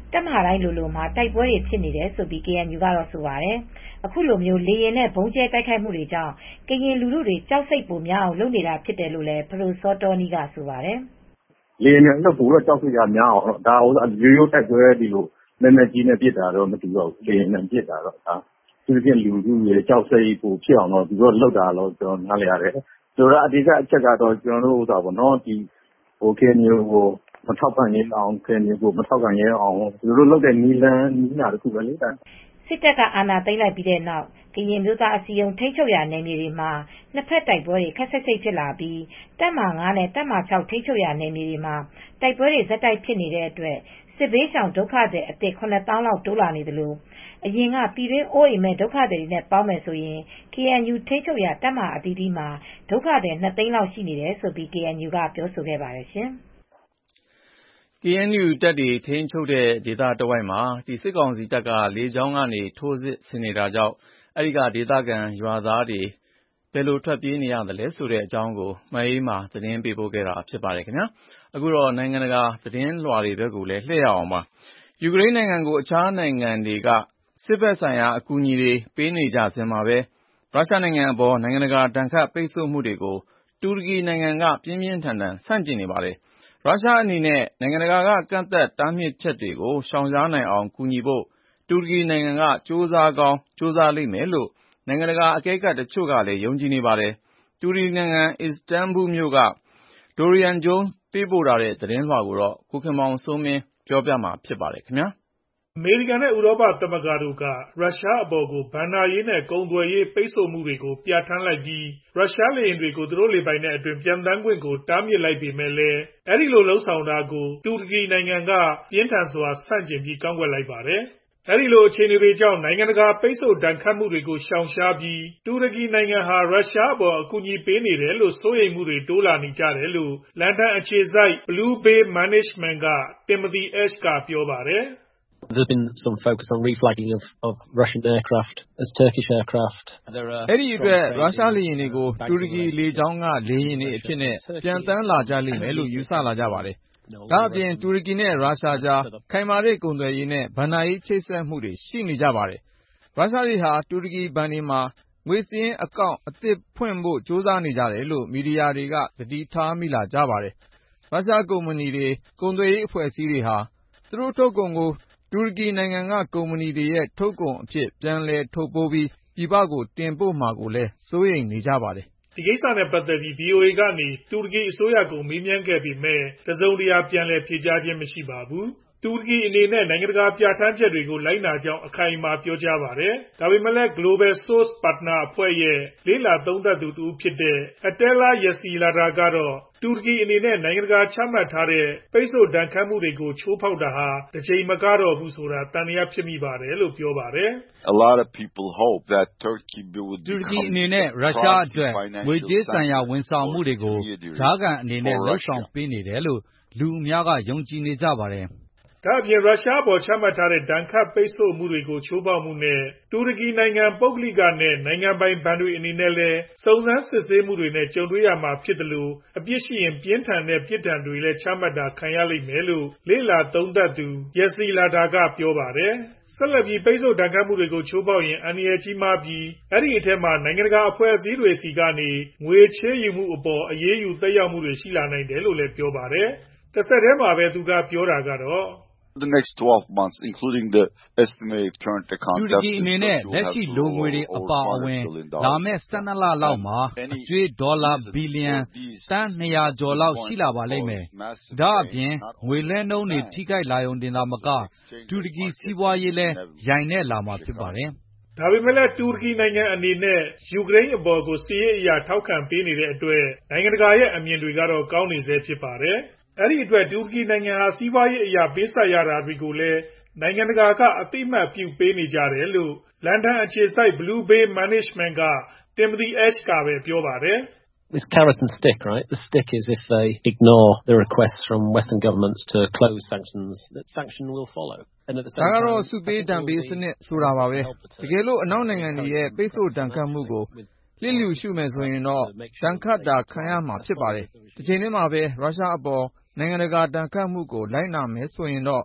တပ်မဟာတိုင်းလိုမှာတိုက်ပွဲတွေဖြစ်နေတယ်လို့ KNU ကတော့ဆိုပါတယ်။အခုလိုမျိုးလေယာဉ်နဲ့ဗုံးကျဲတိုက်ခိုက်မှုတွေကြောင့်ကရင်လူထုတွေကြောက်စိတ်ပိုများအောင်လုပ်နေတာဖြစ်တယ်လို့လည်းဖဒိုစောတောနီးကဆိုပါတယ်။လေယာဉ်နဲ့ပိုတော့ကြောက်စိတ်ရများအောင်ဒါရိုးရိုးတိုက်ပွဲဒီလိုလက်ကြီးနဲ့ပစ်တာတော့မတူတော့လေယာဉ်နဲ့ပစ်တာတော့သူတို့လူထုရဲ့ကြောက်စိတ်ပိုဖြစ်အောင်တော့သူတို့လောက်တာတော့ကျွန်တော်နားလည်ရတယ်။ဆိုတော့အဓိကအချက်ကတော့ကျွန်တော်တို့ပေါ့နော်ဒီKNU ကိုမထောက်ခံရဲအောင်KNU ကိုမထောက်ခံရဲအောင်သူတို့လုပ်တဲ့နီးနာတခုပဲလေ။စစ်တပ်ကအာဏာသိမ်းလိုက်ပြီးတဲ့နောက်ကရင်မျိုးသားအစည်းအရုံးထိန်းချုပ်ရာနယ်မြေတွေမှာနှစ်ဖက်တိုက်ပွဲတွေခက်ဆက်ဖြစ်လာပြီးတပ်မဟာ9နဲ့တပ်မဟာ6ထိန်းချုပ်ရာနယ်မြေတွေမှာတိုက်ပွဲတွေဇက်တိုက်ဖြစ်နေတဲ့အတွက်စစ်ဘေးရှောင်ဒုက္ခသည်အသစ်9,000 လောက်တိုးလာနေသလိုအရင်ကပြည်တွင်းအိုးအိမ်မဲ့ဒုက္ခသည်တွေနဲ့ပေါင်းမယ်ဆိုရင် KNU ထိန်းချုပ်ရာတပ်မဟာအသီးသီးမှာဒုက္ခသည်2 သိန်းလောက်ရှိနေတယ်လို့ KNU ကပြောဆိုခဲ့ပါတယ်ရှင်။ KNU တပ်တွေထိန်းချုပ်တဲ့ဒေသတဝိုက်မှာစစ်ကောင်စီတပ်ကလေကြောင်းကနေထိုးစစ်ဆင်နေတာကြောင့်အဲဒီကဒေသခံရွာသားတွေဘယ်လိုထွက်ပြေးနေရသလဲဆိုတဲ့အကြောင်းကိုမအေးမာသတင်းပေးပို့ခဲ့တာဖြစ်ပါတယ်ခင်ဗျာ။အခုတော့နိုင်ငံတကာသတင်းလွှာတွေဘက်ကိုလည်းလှည့်ရအောင်ပါ။ယူကရိန်းနိုင်ငံကိုအခြားနိုင်ငံတွေကစစ်ဘက်ဆိုင်ရာအကူအညီတွေပေးနေကြစဉ်မှာပဲရုရှားနိုင်ငံအပေါ်နိုင်ငံတကာဒဏ်ခတ်ပိတ်ဆို့မှုတွေကိုတူရကီနိုင်ငံကပြင်းပြင်းထန်ထန်ဆန့်ကျင်နေပါတယ်။ရုရှားအနေနဲ့နိုင်ငံတကာကကန့်သတ်တားမြစ်ချက်တွေကိုရှောင်ရှားနိုင်အောင်ကူညီဖို့တူရကီနိုင်ငံကကြိုးစားကောင်းကြိုးစားလိမ့်မယ်လို့နိုင်ငံတကာအကဲခတ်တချို့ကလည်းယုံကြည်နေပါတယ်။တူရကီနိုင်ငံအစ္စတန်ဘူမြို့က Dorian Jones ပေးပို့တဲ့သတင်းလွှာကိုကိုခင်မောင်စိုးမင်းပြောပြမှာဖြစ်ပါတယ်ခင်ဗျာ။အမေရိကန်နဲ့ဥရောပသမဂ္ဂတို့ကရုရှားအပေါ်ဘဏ္ဍာရေးနဲ့ကုန်သွယ်ရေးပိတ်ဆို့မှုတွေကိုပြဋ္ဌာန်းလိုက်ပြီးရုရှားလေယာဉ်တွေကိုသူတို့လေပိုင်နက်အတွင်းပျံသန်းခွင့်ကိုတားမြစ်လိုက်ပေမဲ့လည်းအဲဒီလိုလုပ်ဆောင်တာကိုတူရကီနိုင်ငံကပြင်းထန်စွာဆန့်ကျင်ပြီးကန့်ကွက်လိုက်ပါတယ်။အဲဒီလိုအခြေအနေတွေကြောင့်နိုင်ငံတကာပိတ်ဆို့ဒဏ်ခတ်မှုတွေကိုရှောင်ရှားပြီးတူရကီနိုင်ငံဟာရုရှားအပေါ်အကူအညီပေးနေတယ်လို့စိုးရိမ်မှုတွေတိုးလာနေကြတယ်လို့လန်ဒန်အခြေစိုက် Blue Bay Management က Timothy Ash ကပြောပါတယ်။ There's been some focus on reflagging of Russian aircraft as Turkish aircraft. အဲဒီအတွက်ရုရှားလေယာဉ်တွေကိုတူရကီလေကြောင်းကလေယာဉ်တွေအဖြစ်နဲ့ပြန်သန်းလာကြလိမ့်မယ်လို့ယူဆလာကြပါတယ်။ဒါအပြင်တူရကီနဲ့ရုရှားကြားခိုင်မာတဲ့ကုန်သွယ်ရေးနဲ့ဘဏ္ဍာရေးချိတ်ဆက်မှုတွေရှိနေကြပါတယ်။ရုရှားတွေဟာတူရကီဘဏ်တွေမှာငွေစာရင်းအကောင့်အသစ်ဖွင့်ဖို့ကြိုးစားနေကြတယ်လို့မီဒီယာတွေကသတိထားမိလာကြပါတယ်။ရုရှားကုမ္ပဏီတွေကုန်သွယ်ရေးအဖွဲ့အစည်းတွေဟာသူတို့ထုတ်ကုန်ကိုတူရကီနိုင်ငံကကုမ္ပဏီတွေရဲ့ထုတ်ကုန်အဖြစ်ပြန်လည်ထုတ်ပိုးပြီးပြည်ပကိုတင်ပို့မှာကိုလည်းစိုးရိမ်နေကြပါတယ်။ဒီကိစ္စနဲ့ပတ်သက်ပြီး VOA ကနေတူရကီအစိုးရကိုမေးမြန်းခဲ့ပေမဲ့တစုံတရာပြန်လည်ဖြေကြားခြင်းမရှိပါဘူး။တူရကီအနေနဲ့နိုင်ငံတကာပြဋ္ဌာန်းချက်တွေကိုလိုက်နာကြောင်းအခိုင်အမာပြောကြားပါတယ်။ဒါပေမဲ့လည်း Global Source Partner အဖွဲ့ရဲ့လေ့လာသုံးသပ်သူတဦးဖြစ်တဲ့ Attila Yesilada ကတော့တူရကီအနေနဲ့နိုင်ငံတကာချမှတ်ထားတဲ့ပိတ်ဆို့ဒဏ်ခတ်မှုတွေကိုချိုးဖောက်တာဟာတစ်ကြိမ်မကတော့ဘူးဆိုတာသံသယဖြစ်မိပါတယ်လို့ပြောပါတယ်။ A lot of people hope that Turkey would တူရကီအနေနဲ့ရုရှားအတွက်ငွေကြေးဆိုင်ရာဝန်ဆောင်မှုတွေကိုကြားခံအနေနဲ့လှုပ်ဆောင်ပေးနေတယ်လို့လူအများကယုံကြည်နေကြပါတယ်။ဒါအပြင်ရုရှားအပေါ်ချမှတ်ထားတဲ့ဒဏ်ခတ်ပိတ်ဆို့မှုတွေကိုချိုးဖောက်မှုနဲ့တူရကီနိုင်ငံပုဂ္ဂလိကနဲ့နိုင်ငံပိုင်ဘဏ်တွေအနေနဲ့လည်းစုံစမ်းစစ်ဆေးမှုတွေနဲ့ကြုံတွေ့ရမှာဖြစ်သလိုအပြစ်ရှိရင်ပြင်းထန်တဲ့ပြစ်ဒဏ်တွေလည်းချမှတ်တာခံရလိမ့်မယ်လို့လေ့လာသုံးသပ်သူ Yesilada ကပြောပါတယ်။ဆက်လက်ပြီးပိတ်ဆို့ဒဏ်ခတ်မှုတွေကိုချိုးဖောက်ရင်အန္တရာယ်ကြီးမားပြီးအဲဒီအထက်မှာနိုင်ငံတကာအဖွဲ့အစည်းတွေဆီကနေငွေချေးယူမှုအပေါ်အရေးယူသက်ရောက်မှုတွေရှိလာနိုင်တယ်လို့လည်းပြောပါတယ်။တစ်ဆက်တည်းမှာပဲသူကပြောတာကတော့ The next 12 months, including the estimated current account တူရကီအနေနဲ့လက်ရှိလိုငွေတွေအပါအဝင်လာမယ့်12လလောက်မှာအကျွေးဒေါ်လာဘီလီယံတန်း200ကျော်လောက်ရှိလာပါလိမ့်မယ်။ဒါအပြင်ငွေလဲနှုန်းတွေထိခိုက်လာရုံတင်သာမကတူရကီစီးပွားရေးလည်းရိုင်နဲ့လာမှာဖြစ်ပါတယ်။ဒါပေမဲ့လည်းတူရကီနိုင်ငံအနေနဲ့ယူကရိန်းအပေါ်ကိုစစ်ရေးအရာထောက်ခံပေးနေတဲ့အတွက်နိုင်ငံတကာရဲ့အမြင်တွေကတော့ကောင်းနေဆဲဖြစ်ပါတယ်။အဲဒီအတွက်တူရကီနိုင်ငံဟာစီးပွားရေးအရာပေးဆပ်ရတာတွေကိုလည်းနိုင်ငံတကာကအသိအမှတ်ပြုပေးနေကြတယ်လို့လန်ဒန်အခြေစိုက် Blue Bay Management က Timothy Ash ကပဲပြောပါတယ်။ This carrot and stick, right? The stick is if they ignore the requests from Western governments to close sanctions, that sanction will follow. ဒါကတော့စုပေးတံပေးစနစ်ဆိုတာပါပဲ။တကယ်လို့အနောက်နိုင်ငံတွေရဲ့ပိတ်ဆို့ဒဏ်ခတ်မှုကိုလျစ်လျူရှုမယ်ဆိုရင်တော့ဒဏ်ခတ်တာခံရမှာဖြစ်ပါတယ်။ဒီချိန်ထဲမှာပဲရုရှားအပေါ်နိုင်ငံတကာဒဏ်ခတ်မှုကိုလိုက်နာမယ်ဆိုရင်တော့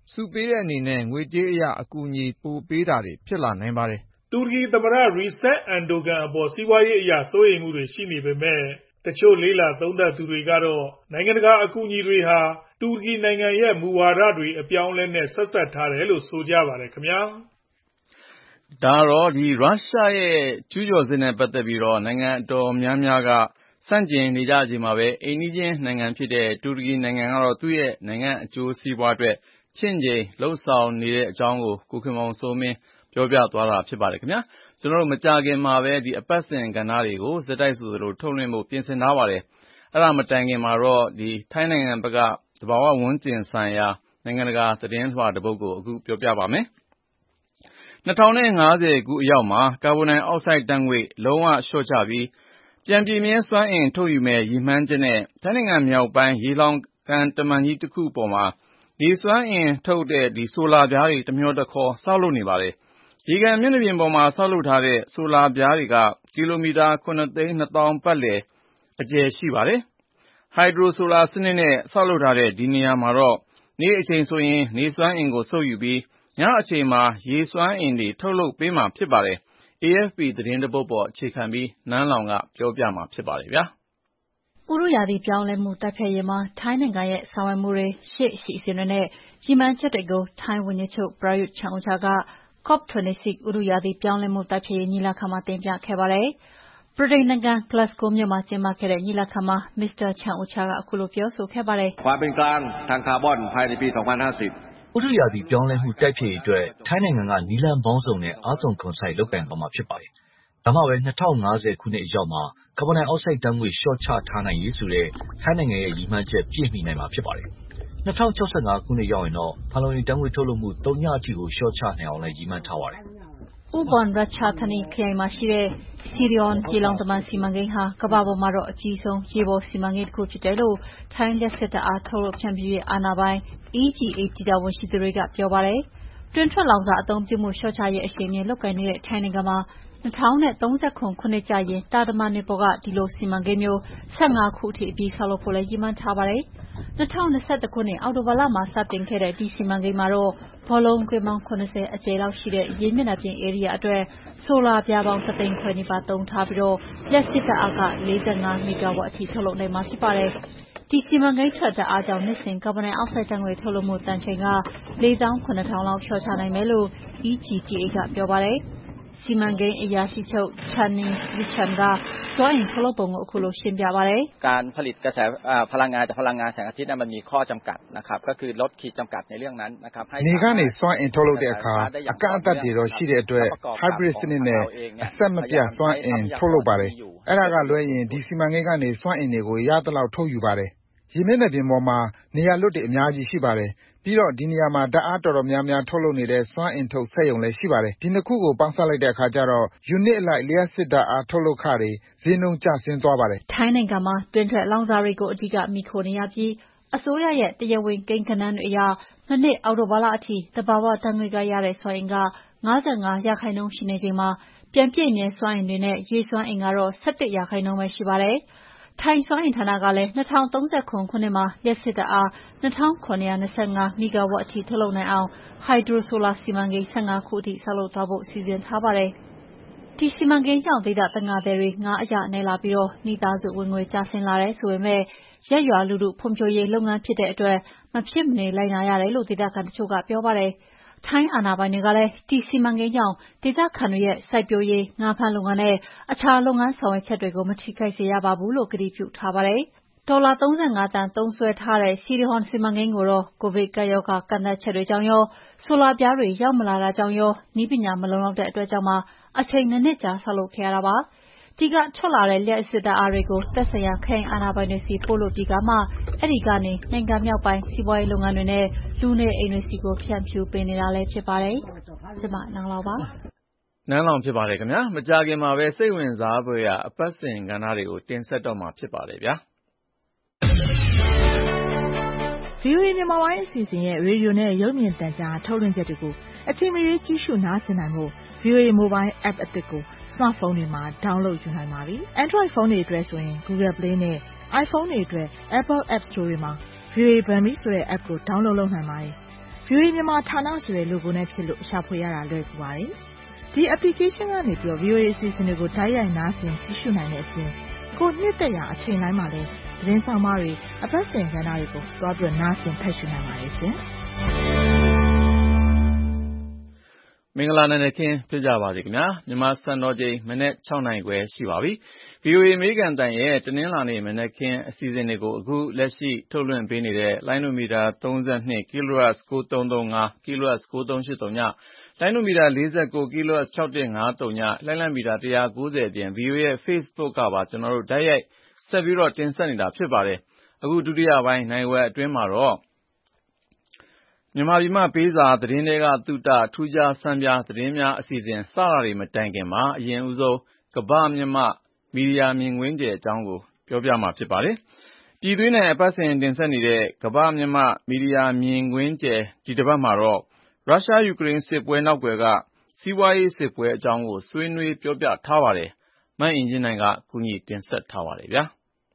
စုပေးတဲ့အနေနဲ့ငွေကြေးအရအကူအညီပိုပေးတာတွေဖြစ်လာနိုင်ပါတယ်။တူရကီသမ္မတ Recep Erdogan အပေါ်စီးပွားရေးအရစိုးရိမ်မှုတွေရှိနေပေမဲ့တချို့လေ့လာသုံးသပ်သူတွေကတော့နိုင်ငံတကာအကူအညီတွေဟာတူရကီနိုင်ငံရဲ့မူဝါဒတွေအပြောင်းအလဲနဲ့ဆက်စပ်ထားတယ်လို့ဆိုကြပါတယ်ခင်ဗျာ။ဒါတော့ရုရှားရဲ့ကျူးကျော်စစ်နဲ့ပတ်သက်ပြီးတော့နိုင်ငံတော်များများကဆန့်ကျင်နေကြချိန်မှာပဲအိမ်နီးချင်းနိုင်ငံဖြစ်တဲ့တူရကီနိုင်ငံကတော့သူ့ရဲ့နိုင်ငံအကျိုးစီးပွားအတွက်ချင့်ချိန်လှုပ်ဆောင်နေတဲ့အကြောင်းကိုကိုခင်မောင်စိုးမင်းပြောပြသွားတာဖြစ်ပါတယ်ခင်ဗျာ။ကျွန်တော်တို့မကြာခင်မှာပဲအပတ်စဉ်ကဏ္ဍတွေကိုစက်တိုက်ဆိုသလိုထုတ်လွှင့်ဖို့ပြင်ဆင်ထားပါတယ်။အဲ့ဒါမတိုင်ခင်မှာတော့ထိုင်းနိုင်ငံဘက်ကသဘာဝဝန်းကျင်ဆိုင်ရာနိုင်ငံတကာသတင်းလွှာတစ်ပုဒ်ကိုအခုပြောပြပါမယ်။2050ခုအရောက်မှာကာဗွန်ဒိုင်အောက်ဆိုက်ဓာတ်ငွေ့လုံးဝလျှော့ချပြီးပြန်ပြည့်မြဲစွမ်းအင်ထုတ်ယူမဲ့ရည်မှန်းချက်နဲ့ထိုင်းနိုင်ငံမြောက်ပိုင်းရေလောင်ကန်တမံကြီးတစ်ခုပေါ်မှာလေစွမ်းအင်ထုတ်တဲ့ဆိုလာပြားတွေတမျောတခေါ်ဆောက်လုပ်နေပါတယ်။ရေကန်မျက်နှာပြင်ပေါ်မှာဆောက်လုပ်ထားတဲ့ဆိုလာပြားတွေကကီလိုမီတာ 9,200,000 ပတ်လည်အကျယ်ရှိပါတယ်။ ဟိုက်ဒရိုဆိုလာစနစ်နဲ့ဆောက်လုပ်ထားတဲ့ဒီနေရာမှာတော့နေ့အချိန်ဆိုရင်နေစွမ်းအင်ကိုစုပ်ယူပြီးညအချိန်မှာရေစွမ်းအင်တွေထုတ်လုပ်ပေးမှာဖြစ်ပါတယ်။ AFP သတင်းတစ်ပုဒ်ပေါ်အခြေခံပြီးနန်းလောင်ကပြောပြမှာဖြစ်ပါတယ်ဗျာ။ဥတုရာသီပြောင်းလဲမှုတိုက်ဖျက်ရေးမှာထိုင်းနိုင်ငံရဲ့ဆောင်ရွက်မှုတွေရှေ့အစီအစဉ်တွေနဲ့ရည်မှန်းချက်တွေကိုထိုင်းဝန်ကြီးချုပ် Prayut Chan-o-cha က COP26 ဥတုရာသီပြောင်းလဲမှုတိုက်ဖျက်ရေးညီလာခံမှာတင်ပြခဲ့ပါတယ်။ဗြိတိန်နိုင်ငံ Glasgow မြို့မှာကျင်းပခဲ့တဲ့ညီလာခံမှာမစ္စတာ Chan-o-cha ကအခုလိုပြောဆိုခဲ့ပါတယ်။ဥတုရာသီပြောင်းလဲမှုတိုက်ဖျက်ရေးအတွက်ထိုင်းနိုင်ငံကနည်းလမ်းပေါင်းစုံနဲ့အားသွန်ခွန်စိုက်လုပ်ကိုင်သွားမှာဖြစ်ပါတယ်။ဒါမှပဲ2050ခုနှစ်အရောက်မှာကာဗွန်ဒိုင်အောက်ဆိုက်ဓာတ်ငွေ့လျှော့ချထားနိုင်ရေးဆိုတဲ့ထိုင်းနိုင်ငံရဲ့ရည်မှန်းချက်ပြည့်မီနိုင်မှာဖြစ်ပါတယ်။2065ခုနှစ်ရောက်ရင်တော့ဖန်လုံအိမ်ဓာတ်ငွေ့ထုတ်လွှတ်မှု3%အထိကိုလျှော့ချနိုင်အောင်လည်းရည်မှန်းထားပါတယ်။ဥဘွန်ရချာသနီခရိုင်မှာရှိတဲ့စီရီယွန်ရေလောင်တမံစီမံကိန်းဟာကမ္ဘာပေါ်မှာတော့အကြီးဆုံးရေပေါ်စီမံကိန်းတစ်ခုဖြစ်တယ်လို့ထိုင်းလျှပ်စစ်ဓာတ်အားထုတ်လုပ်ဖြန့်ဖြူးရေးအာဏာပိုင် EGA တာဝန်ရှိသူတွေကပြောပါတယ်။တွင်းထွက်လောင်စာအသုံးပြုမှုလျှော့ချရေးအရှိန်မြင့်လုပ်ကိုင်နေတဲ့ထိုင်းနိုင်ငံမှာ2030ခုနှစ်ကျရင်တာတမံတွေပေါ်ကဒီလိုစီမံကိန်းမျိုး15ခုအထိအပြီးဆောက်လုပ်ဖို့လည်းရည်မှန်းထားပါတယ်။2021ခုနှစ်အောက်တိုဘာလမှာစတင်ခဲ့တဲ့ဒီစီမံကိန်းမှာတော့ဘောလုံးကွင်းပေါင်း80အကျယ်လောက်ရှိတဲ့ရေမျက်နှာပြင်ဧရိယာအတွက်ဆိုလာပြားပေါင်း3သိန်းခွဲနီးပါးသုံးထားပြီးလျှပ်စစ်ဓာတ်အားက45မီဂါဝပ်အထိထုတ်လုပ်နိုင်မှာဖြစ်ပါတယ်။ဒီစီမံကိန်းထွက်ဓာတ်အားကြောင့်နှစ်စဉ်ကာဗွန်ဒိုင်အောက်ဆိုက်ဓာတ်ငွေ့ထုတ်လွှတ်မှုတန်ချိန်က47,000 လောက်လျှော့ချနိုင်မယ်လို့ EGTA ကပြောပါတယ်။စီမံကိန်းအရာရှိချုပ် Chanin Srichhan ကစွမ်းအင်ထုတ်လုပ်ပုံကိုအခုလိုရှင်းပြပါတယ်။การผลิตกระแสพลังงานจากพลังงานแสงอาทิตย์มันมีข้อจำกัดนะครับก็คือลดขีดจำกัดในเรื่องนั้นนะครับให้နေကနေစွမ်းအင်ထုတ်လုပ်တဲ့အခါအကန့်အသတ်တွေတော့ရှိတဲ့အတွက် hybrid စနစ်နဲ့အဆက်မပြတ်စွမ်းအင်ထုတ်လုပ်ပါတယ်။အဲ့ဒါကလွဲရင်ဒီစီမံကိန်းကနေစွမ်းအင်တွေကိုရသလောက်ထုတ်ယူပါတယ်။ရေမျက်နှာပြင်ပေါ်မှာနေရာလွတ်တွေအများကြီးရှိပါတယ်။ပြီးတော့ဒီနေရာမှာဓာတ်အားတော်တော်များများထုတ်လုပ်နေတဲ့စွမ်းအင်ထုတ်စက်ရုံလည်းရှိပါတယ်။ဒီနှစ်ခုကိုပေါင်းစပ်လိုက်တဲ့အခါကျတော့ unit အလိုက်လျှပ်စစ်ဓာတ်အားထုတ်လုပ်ခတွေဈေးနှုန်းကျဆင်းသွားပါတယ်။ထိုင်းနိုင်ငံမှာတွင်းထွက်လောင်စာတွေကိုအဓိကမှီခိုနေရပြီးအစိုးရရဲ့တရားဝင်ကိန်းဂဏန်းတွေအရမနှစ်အောက်တိုဘာလအထိသဘာဝဓာတ်ငွေ့ကရတဲ့စွမ်းအင်က55%ရှိနေချိန်မှာပြန်ပြည့်မြဲစွမ်းအင်တွေနဲ့ရေစွမ်းအင်ကတော့17%ပဲရှိပါတယ်။ထိုင်းစွမ်းအင်ဌာနကလည်း2030ခုနှစ်မှာလျှပ်စစ်ဓာတ်အား2,725မီဂါဝပ်အထိထုတ်လုပ်နိုင်အောင်ဟိုက်ဒရိုဆိုလာစီမံကိန်း15ခုအထိဆောက်လုပ်သွားဖို့စီစဉ်ထားပါတယ်။ဒီစီမံကိန်းကြောင့်ဒေသသံဃာသည်တွေငါးအရနည်းလာပြီးမိသားစုဝင်ငွေကျဆင်းလာတယ်ဆိုပေမဲ့ရပ်ရွာလူထုဖွံ့ဖြိုးရေးလုပ်ငန်းဖြစ်တဲ့အတွက်မဖြစ်မနေလိုက်နာရတယ်လို့ဒေသခံတချို့ကပြောပါတယ်။ထိုင်းအာဏာပိုင်တွေကလည်းဒီစီမံကိန်းကြောင့်ဒေသခံတွေရဲ့စိုက်ပျိုးရေးငါးဖမ်းလုပ်ငန်းနဲ့အခြားလုပ်ငန်းဆောင်ရွက်ချက်တွေကိုမထိခိုက်စေရပါဘူးလို့ကတိပြုထားပါတယ်။ဒေါ်လာ35တန်သုံးစွဲထားတဲ့စီရီဟွန်စီမံကိန်းကိုတော့ကိုဗစ်ကပ်ရောဂါကန့်သတ်ချက်တွေကြောင့်ရောဆိုလာပြားတွေရောက်မလာတာကြောင့်ရောနည်းပညာမလုံလောက်တဲ့အတွက်ကြောင့်အချိန်2နှစ်ကြာဆောက်လုပ်ခဲ့ရတာပါ။ဒီကထွက်လာတဲ့လျှပ်စစ်ဓာတ်အားတွေကိုသက်ဆိုင်ရာခရိုင်အာဏာပိုင်တွေစီပို့လို့ပြီးကမှအဲ့ဒီကနေနိုင်ငံမြောက်ပိုင်းစီးပွားရေးလုပ်ငန်းတွေနဲ့လူနေအိမ်တွေစီကိုဖြန့်ဖြူးပေးနေတာလည်းဖြစ်ပါတယ်။ကျွန်မနန်းလောင်ပါနန်းလောင်ဖြစ်ပါတယ်ခင်ဗျာမကြခင်မှာပဲစိတ်ဝင်စားဖွယ်ရာအပတ်စဉ်ကဏ္ဍတွေကိုတင်ဆက်တော့မှာဖြစ်ပါတယ်ဗျာ VOA မြန်မာပိုင်းအစီအစဉ်ရဲ့ရေဒီယိုနဲ့ရုပ်မြင်သံကြားထုတ်လွှင့်ချက်တွေကိုအချိန်မရွေးကြည့်ရှုနားဆင်နိုင်ဖို့ VOA Mobile App အသစ်ကို smartphone တွေမှာ download ယူနိုင်ပါပြီ။ Android ဖုန်းတွေအတွက်ဆိုရင် Google Play နဲ့ iPhone တွေအတွက် Apple App Store တွေမှာ VOA Burmese ဆိုတဲ့ app ကို download လုပ်နိုင်ပါတယ်။ VOA မြန်မာဌာနဆိုတဲ့ logo နဲ့ဖြစ်လို့ရှာဖွေရတာလွယ်ကူပါတယ်။ဒီ application ကနေပြီးတော့ VOA အစီအစဉ်တွေကိုတိုက်ရိုက်နားဆင်ကြည့်ရှုနိုင်တဲ့အပြင်ကိုနှစ်သက်ရာအချိန်တိုင်းမှာလည်းသတင်းဆောင်မတွေအပတ်စဉ်ကဏ္ဍတွေကိုသွားပြီးနားဆင်ဖတ်ရှုနိုင်ပါတယ်ရှင်။မင်္ဂလာနံနက်ခင်းဖြစ်ကြပါစေခင်ဗျာမြန်မာစံတော်ချိန်မနေ့6နာရီခွဲရှိပါပြီ။ VOA အမေရိကန်တန်ရဲ့တနင်္လာနေ့မနေ့ခင်းအစီအစဉ်တွေကိုအခုလက်ရှိထုတ်လွှင့်ပေးနေတဲ့လိုင်းနိုမီတာ32 kHz 9335 kHz 9383ညလိုင်းနိုမီတာ49 kHz 6153ညလိုင်းလံမီတာ190အပြင် VOA ရဲ့ Facebook ကပါကျွန်တော်တို့ဓာတ်ရိုက်ဆက်ပြီးတော့တင်ဆက်နေတာဖြစ်ပါတယ်။အခုဒုတိယပိုင်းနိုင်ဝက်အတွင်းမှာတော့မြန်မာပြည်မှပေးစာသတင်းတွေကသုတထူးခြားစံပြသတင်းများအစီအစဉ်စတာတွေမတိုင်ခင်မှာအရင်ဦးဆုံးကမ္ဘာမြန်မာမီဒီယာမြင်ကွင်းကျယ်အကြောင်းကိုပြောပြမှာဖြစ်ပါတယ်။ပြည်တွင်းနဲ့အပတ်စဉ်တင်ဆက်နေတဲ့ကမ္ဘာမြန်မာမီဒီယာမြင်ကွင်းကျယ်ဒီတစ်ပတ်မှာတော့ရုရှားယူကရိန်းစစ်ပွဲနောက်ွယ်ကစီးပွားရေးစစ်ပွဲအကြောင်းကိုဆွေးနွေးပြောပြထားပါတယ်။မအင်ကြင်းနိုင်ကကူညီတင်ဆက်ထားပါတယ်ဗျာ။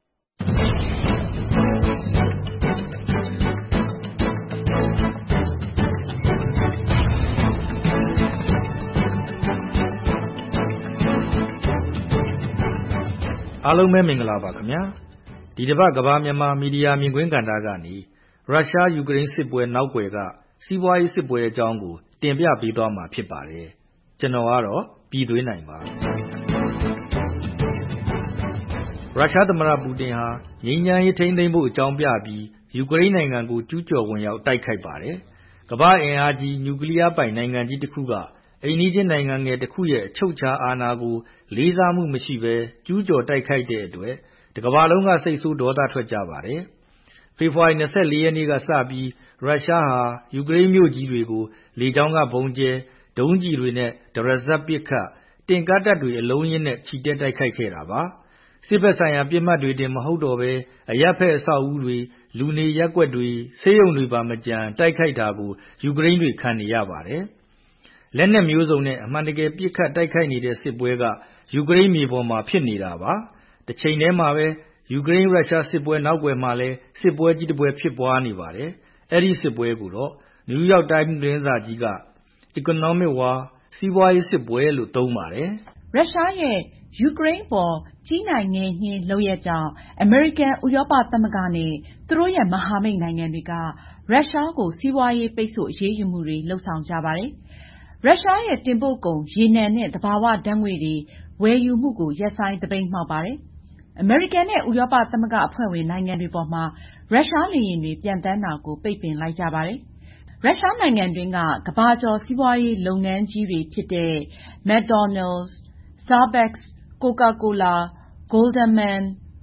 အားလုံးပဲမင်္ဂလာပါခင်ဗျာဒီတစ်ပတ်ကမ္ဘာမြန်မာမီဒီယာမြင်ကွင်းကဏ္ဍကနေရုရှားယူကရိန်းစစ်ပွဲနောက်ွယ်ကစီးပွားရေးစစ်ပွဲအကြောင်းကိုတင်ပြပေးသွားမှာဖြစ်ပါတယ်ကျွန်တော်ကတော့ပြည်သွင်းနိုင်ပါရုရှားသမ္မတပူတင်ဟာငြိမ်းချမ်းရေးထိန်းသိမ်းဖို့အကြောင်းပြပြီးယူကရိန်းနိုင်ငံကိုကျူးကျော်ဝင်ရောက်တိုက်ခိုက်ပါတယ်ကမ္ဘာအင်အားကြီးနျူကလ িয়ার ပိုင်နိုင်ငံကြီးတစ်ခုကအိမ်နီးချင်းနိုင်ငံငယ်တစ်ခုရဲ့အချုပ်အခြာအာဏာကိုလေးစားမှုမရှိဘဲကျူးကျော်တိုက်ခိုက်တဲ့အတွက်တစ်ကမ္ဘာလုံးကစိတ်ဆိုးဒေါသထွက်ကြပါတယ်။ဖေဖော်ဝါရီ24ရက်နေ့ကစပြီးရုရှားဟာယူကရိန်းမြို့ကြီးတွေကိုလေကြောင်းကဘုံကျဲဒုံးကျည်တွေနဲ့ဒရဇပ်ပစ်ခတ်တင်ကားတပ်တွေအလုံးရင်းနဲ့ချီတက်တိုက်ခိုက်ခဲ့တာပါ။စစ်ဘက်ဆိုင်ရာပြစ်မှတ်တွေတင်မဟုတ်တော့ဘဲအရပ်ဖက်အဆောက်အဦတွေလူနေရပ်ကွက်တွေဆေးရုံတွေပါမကြံတိုက်ခိုက်တာကိုယူကရိန်းတွေခံနေရပါတယ်။လက်နက်မျိုးစုံနဲ့အမှန်တကယ်ပြစ်ခတ်တိုက်ခိုက်နေတဲ့စစ်ပွဲကယူကရိန်းမြေပေါ်မှာဖြစ်နေတာပါ။တစ်ချိန်တည်းမှာပဲယူကရိန်းရုရှားစစ်ပွဲနောက်ွယ်မှာလည်းစစ်ပွဲကြီးတစ်ပွဲဖြစ်ပွားနေပါတယ်။အဲ့ဒီစစ်ပွဲကိုတော့ New York Times သတင်းစာကြီးက Economic War စီးပွားရေးစစ်ပွဲလို့သုံးပါတယ်။ရုရှားရဲ့ယူကရိန်းပေါ်ကြီးနိုင်ငယ်ညှင်းလုပ်ရက်ကြောင့်အမေရိကန်ဥရောပသမဂ္ဂနဲ့သူတို့ရဲ့မဟာမိတ်နိုင်ငံတွေကရုရှားကိုစီးပွားရေးပိတ်ဆို့အရေးယူမှုတွေလှုပ်ဆောင်ကြပါတယ်။ရုရှားရဲ့တင်ပို့ကုန်ရေနံနဲ့သဘာဝဓာတ်ငွေ့တွေဝယ်ယူမှုကိုရပ်ဆိုင်းသပိတ်မှောက်ပါတယ်။အမေရိကန်နဲ့ဥရောပသမဂ္ဂအဖွဲ့ဝင်နိုင်ငံတွေပေါ်မှာရုရှားလေယာဉ်တွေပျံသန်းတာကိုပိတ်ပင်လိုက်ကြပါတယ်။ရုရှားနိုင်ငံတွင်းကကမ္ဘာကျော်စီးပွားရေးလုပ်ငန်းကြီးတွေဖြစ်တဲ့ McDonald's, Starbucks, Coca-Cola, Goldman,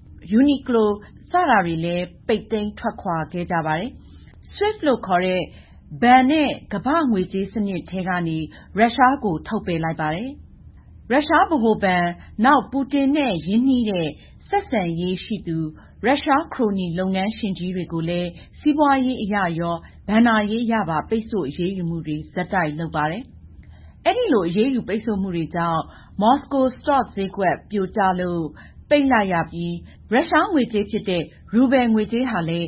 Uniqlo စတာတွေလည်းပိတ်သိမ်းထွက်ခွာခဲ့ကြပါတယ်။ SWIFT လို့ခေါ်တဲ့ဘဏ်နဲ့ကမ္ဘာငွေကြေးစနစ်ထဲကနေရုရှားကိုထုတ်ပယ်လိုက်ပါတယ်။ရုရှားဗဟိုဘဏ်နောက်ပူတင်နဲ့ရင်းနှီးတဲ့ဆက်ဆံရေးရှိသူရုရှားခရိုနီလုပ်ငန်းရှင်ကြီးတွေကိုလည်းစီးပွားရေးအရရောဘဏ္ဍာရေးအရပါပိတ်ဆို့အရေးယူမှုတွေဆက်တိုက်လုပ်ပါတယ်။အဲ့ဒီလိုအရေးယူပိတ်ဆို့မှုတွေကြောင့်မော်စကိုစတော့ဈေးကွက်ပြိုကျလို့ပိတ်လိုက်ရပြီးရုရှားငွေကြေးဖြစ်တဲ့ရူဘယ်ငွေကြေးဟာလည်း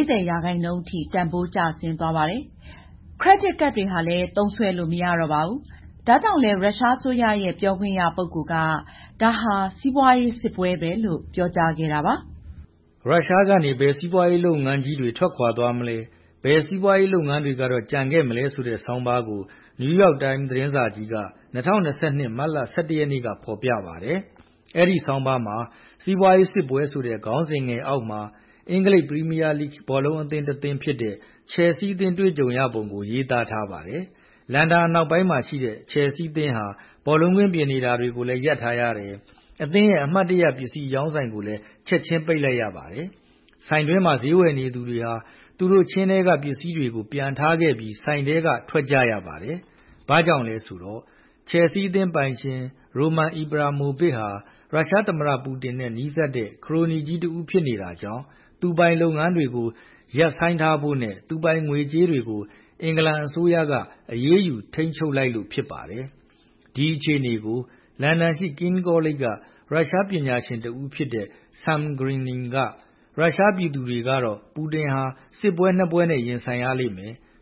40% ထိတန်ဖိုးကျဆင်းသွားပါတယ်။ ခရက်ဒစ်ကတ်တွေဟာလည်းသုံးစွဲလို့မရတော့ပါဘူး။ဒါကြောင့်လည်းရုရှားအစိုးရရဲ့ပြောခွင့်ရပုဂ္ဂိုလ်ကဒါဟာစီးပွားရေးစစ်ပွဲပဲလို့ပြောကြားခဲ့တာပါ။ရုရှားကနေဘယ်စီးပွားရေးလုပ်ငန်းကြီးတွေထွက်ခွာသွားမလဲဘယ်စီးပွားရေးလုပ်ငန်းတွေကတော့ကြံခဲ့မလဲဆိုတဲ့ဆောင်းပါးကို New York Times သတင်းစာကြီးက2022မတ်လ17ရက်နေ့ကဖော်ပြပါတယ်။အဲ့ဒီဆောင်းပါးမှာစီးပွားရေးစစ်ပွဲဆိုတဲ့ခေါင်းစဉ်ငယ်အောက်မှာအင်္ဂလိပ်ပရီးမီးယားလိဂ်ဘောလုံးအသင်းတစ်သင်းဖြစ်တဲ့ချယ်ဆီးအသင်းတွေ့ကြုံရပုံကိုရေးသားထားပါတယ်။လန်ဒန်အနောက်ပိုင်းမှာရှိတဲ့ချယ်ဆီးအသင်းဟာဘောလုံးကွင်းပြင်နေတာတွေကိုလည်းရပ်ထားရတယ်။အသင်းရဲ့အမှတ်တရပစ္စည်းရောင်းဆိုင်ကိုလည်းချက်ချင်းပိတ်လိုက်ရပါတယ်။ဆိုင်တွင်းမှာဈေးဝယ်နေသူတွေဟာသူတို့ချင်းထဲကပစ္စည်းတွေကိုပြန်ထားခဲ့ပြီးဆိုင်ထဲကထွက်ကြရပါတယ်။ဘာကြောင့်လဲဆိုတော့ချယ်ဆီးအသင်းပိုင်ရှင်ရိုမန်အီဘရာမိုဗစ်ဟာရုရှားသမ္မတပူတင်နဲ့နီးစပ်တဲ့ခရိုနီကြီးတစ်ဦးဖြစ်နေတာကြောင့်သူပိုင်လုပ်ငန်းတွေကိုရပ်ဆိုင်းထားဖို့နဲ့သူပိုင်ငွေကြေးတွေကိုအင်္ဂလန်အစိုးရကအရေးယူထိန်းချုပ်လိုက်လို့ဖြစ်ပါတယ်။ဒီအခြေအနေကိုလန်ဒန်ရှိ King College ကရုရှားပညာရှင်တစ်ဦးဖြစ်တဲ့ Sam Greening ကရုရှားပြည်သူတွေကတော့ပူတင်ဟာစစ်ပွဲနှစ်ပွဲနဲ့ရင်ဆိုင်ရလိမ့်မယ်။တ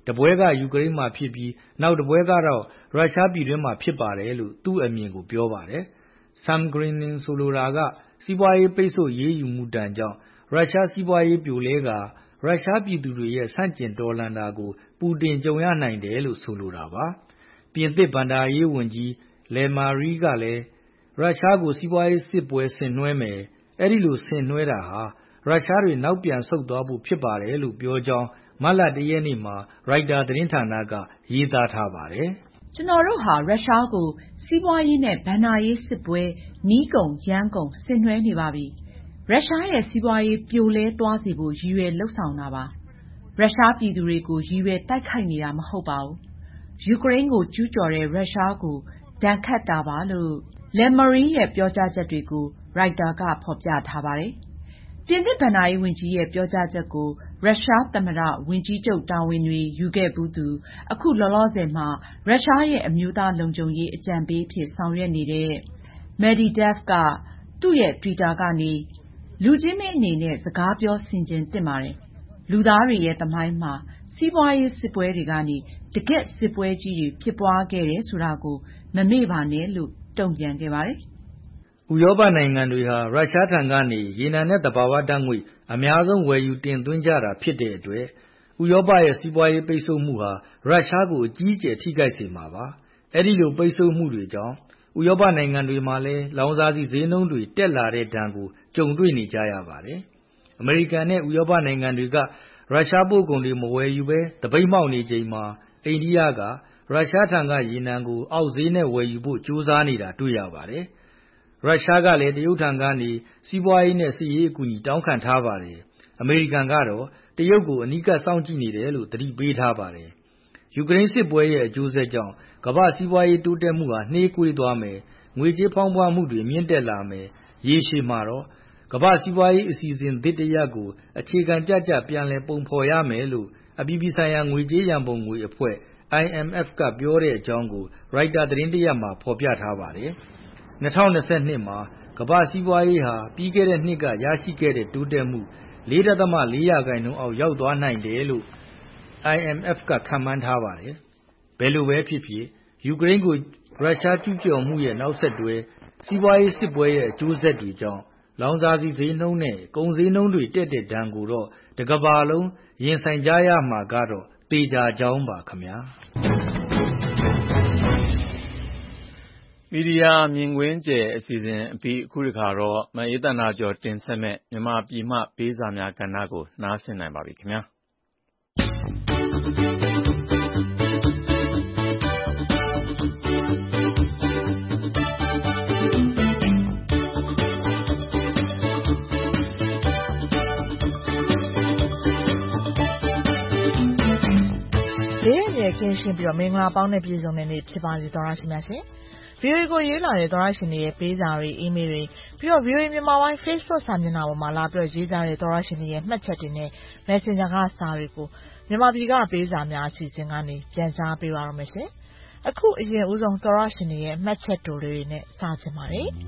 တပွဲကယူကရိန်းမှာဖြစ်ပြီးနောက်တပွဲကတော့ရုရှားပြည်တွင်းမှာဖြစ်ပါတယ်လို့သူ့အမြင်ကိုပြောပါတယ်။ Sam Greening ဆိုလိုတာကစီးပွားရေးပိတ်ဆို့ရေးယူမှုတန်ကြောင့်ရုရှားစီးပွားရေးပြိုလဲကရုရှားပြည်သူတွေရဲ့ဆန့်ကျင်တော်လှန်တာကိုပူတင်ကြုံရနိုင်တယ်လို့ဆိုလိုတာပါ။ပြင်သစ်ဘဏ္ဍာရေးဝန်ကြီး Le Maire ကလည်းရုရှားကိုစီးပွားရေးစစ်ပွဲဆင်နွှဲမယ်။အဲဒီလိုဆင်နွှဲတာဟာရုရှားတွေနောက်ပြန်ဆုတ်သွားဖို့ဖြစ်ပါတယ်လို့ပြောကြောင်းမတ်လ 1 ရက်နေ့မှာရိုက်တာသတင်းဌာနကရေးသားထားပါတယ်။ကျွန်တော်တို့ဟာရုရှားကိုစီးပွားရေးနဲ့ဘဏ္ဍာရေးစစ်ပွဲနီးကုန်ရမ်းကုန်ဆင်နွှဲနေပါပြီ။ရုရှားရဲ့စီးပွားရေးပြိုလဲသွားစေဖို့ရည်ရွယ်လှုပ်ဆောင်တာပါ။ရုရှားပြည်သူတွေကိုရည်ရွယ်တိုက်ခိုက်နေတာမဟုတ်ပါဘူး။ယူကရိန်းကိုကျူးကျော်တဲ့ရုရှားကိုဒဏ်ခတ်တာပါလို့ Le Maire ရဲ့ပြောကြားချက်တွေကိုရိုက်တာကဖော်ပြထားပါတယ်။ပြင်သစ်ဘဏ္ဍာရေးဝန်ကြီးရဲ့ပြောကြားချက်ကိုရုရှားသမ္မတဝန်ကြီးချုပ်တာဝန်တွေယူခဲ့ဘူးသူအခုလောလောဆယ်မှာရုရှားရဲ့အမျိုးသားလုံခြုံရေးအကြံပေးဖြစ်ဆောင်ရွက်နေတဲ့ Medvedev ကသူ့ရဲ့ Twitter ကနေလူချင်းမင်းအနေနဲ့စကားပြောဆင်ခြင်သင့်ပါတယ်။လူသားတွေရဲ့သမိုင်းမှာစီးပွားရေးစစ်ပွဲတွေကနေတကယ့်စစ်ပွဲကြီးတွေဖြစ်ပွားခဲ့တယ်ဆိုတာကိုမမေ့ပါနဲ့လို့တုံ့ပြန်ခဲ့ပါတယ်။ဥရောပနိုင်ငံတွေဟာရုရှားထံကနေရေနံနဲ့သဘာဝဓာတ်ငွေ့အများဆုံးဝယ်ယူတင်သွင်းကြတာဖြစ်တဲ့အတွက်ဥရောပရဲ့စီးပွားရေးပိတ်ဆို့မှုဟာရုရှားကိုအကြီးအကျယ်ထိခိုက်စေမှာပါ။အဲဒီလိုပိတ်ဆို့မှုတွေကြောင့်ဥရောပနိုင်ငံတွေမှာလည်းလောင်စာဆီဈေးနှုန်းတွေတက်လာတဲ့ဒဏ်ကိုကြုံတွေ့နေကြရပါတယ်။အမေရိကန်နဲ့ဥရောပနိုင်ငံတွေကရုရှားပို့ကုန်တွေမဝယ်ယူဘဲတပိတ်မှောက်နေချိန်မှာအိန္ဒိယကရုရှားထံကရေနံကိုအောက်ဈေးနဲ့ဝယ်ယူဖို့ကြိုးစားနေတာတွေ့ရပါတယ်။ရုရှားကလည်းတရုတ်ထံကနေစီးပွားရေးနဲ့စစ်ရေးအကူအညီတောင်းခံထားပါတယ်။အမေရိကန်ကတော့တရုတ်ကိုအနီးကပ်စောင့်ကြည့်နေတယ်လို့သတိပေးထားပါတယ်။ယူကရိန်းစစ်ပွဲရဲ့အကျိုးဆက်ကြောင့်ကမ္ဘာစီးပွားရေးတိုးတက်မှုဟာနှေးကွေးသွားမယ်။ငွေကြေးဖောင်းပွမှုတွေမြင့်တက်လာမယ်။ရေရှည်မှာတော့ကမ္ဘာစီးပွားရေးအစီအစဉ်သစ်တစ်ရပ်ကိုအခြေခံကျကျပြန်လည်ပုံဖော်ရမယ်လို့အပြည်ပြည်ဆိုင်ရာငွေကြေးရန်ပုံငွေအဖွဲ့ IMF ကပြောတဲ့အကြောင်းကိုရိုက်တာသတင်းတစ်ရပ်မှာဖော်ပြထားပါတယ်။2022မှာကမ္ဘာစီးပွားရေးဟာပြီးခဲ့တဲ့နှစ်ကရရှိခဲ့တဲ့တိုးတက်မှု 4.4% အောက်ရောက်သွားနိုင်တယ်လို့ IMF ကခန့်မှန်းထားပါတယ်။ဘယ်လိုပဲဖြစ်ဖြစ်ယူကရိန်းကိုရုရှားကျူးကျော်မှုရဲ့နောက်ဆက်တွဲစီးပွားရေးစစ်ပွဲရဲ့အကျိုးဆက်တွေကြောင့်လောင်စာဆီဈေးနှုန်းနဲ့ကုန်ဈေးနှုန်းတွေတက်တဲ့ဒဏ်ကိုတော့တကမ္ဘာလုံးရင်ဆိုင်ကြရမှာကတော့သေချာကြောင်းပါခင်ဗျာမီဒီယာမြင်ကွင်းကျယ်အစီအစဉ်အပြီးအခုတစ်ခါတော့မအေးသန္တာကျော်တင်ဆက်မဲ့မြန်မာပြည်မှပေးစာများကဏ္ဍကိုနားဆင်နိုင်ပါပြီခင်ဗျာကင်းရှင်းပြီးတော့မင်္ဂလာပေါင်းနဲ့ပြည့်စုံတဲ့နေ့ဖြစ်ပါစေသောရရှိများရှင်။ VOA ကိုရေးလာတဲ့သောရရှင်တွေရဲ့ပေးစာတွေအီးမေးလ်တွေပြီးတော့ VOA မြန်မာပိုင်း Facebook စာမျက်နှာပေါ်မှာလာပြီးတော့ရေးကြတဲ့သောရရှင်တွေရဲ့မှတ်ချက်တွေနဲ့ Messenger ကစာတွေကိုမြန်မာပြည်ကပေးစာများအစီအစဉ်ကနေပြန်ကြားပေးပါရမယ်ရှင်။အခုအရင်ဦးဆုံးသောရရှင်တွေရဲ့မှတ်ချက်တိုလေးတွေနဲ့စကြပါမယ်။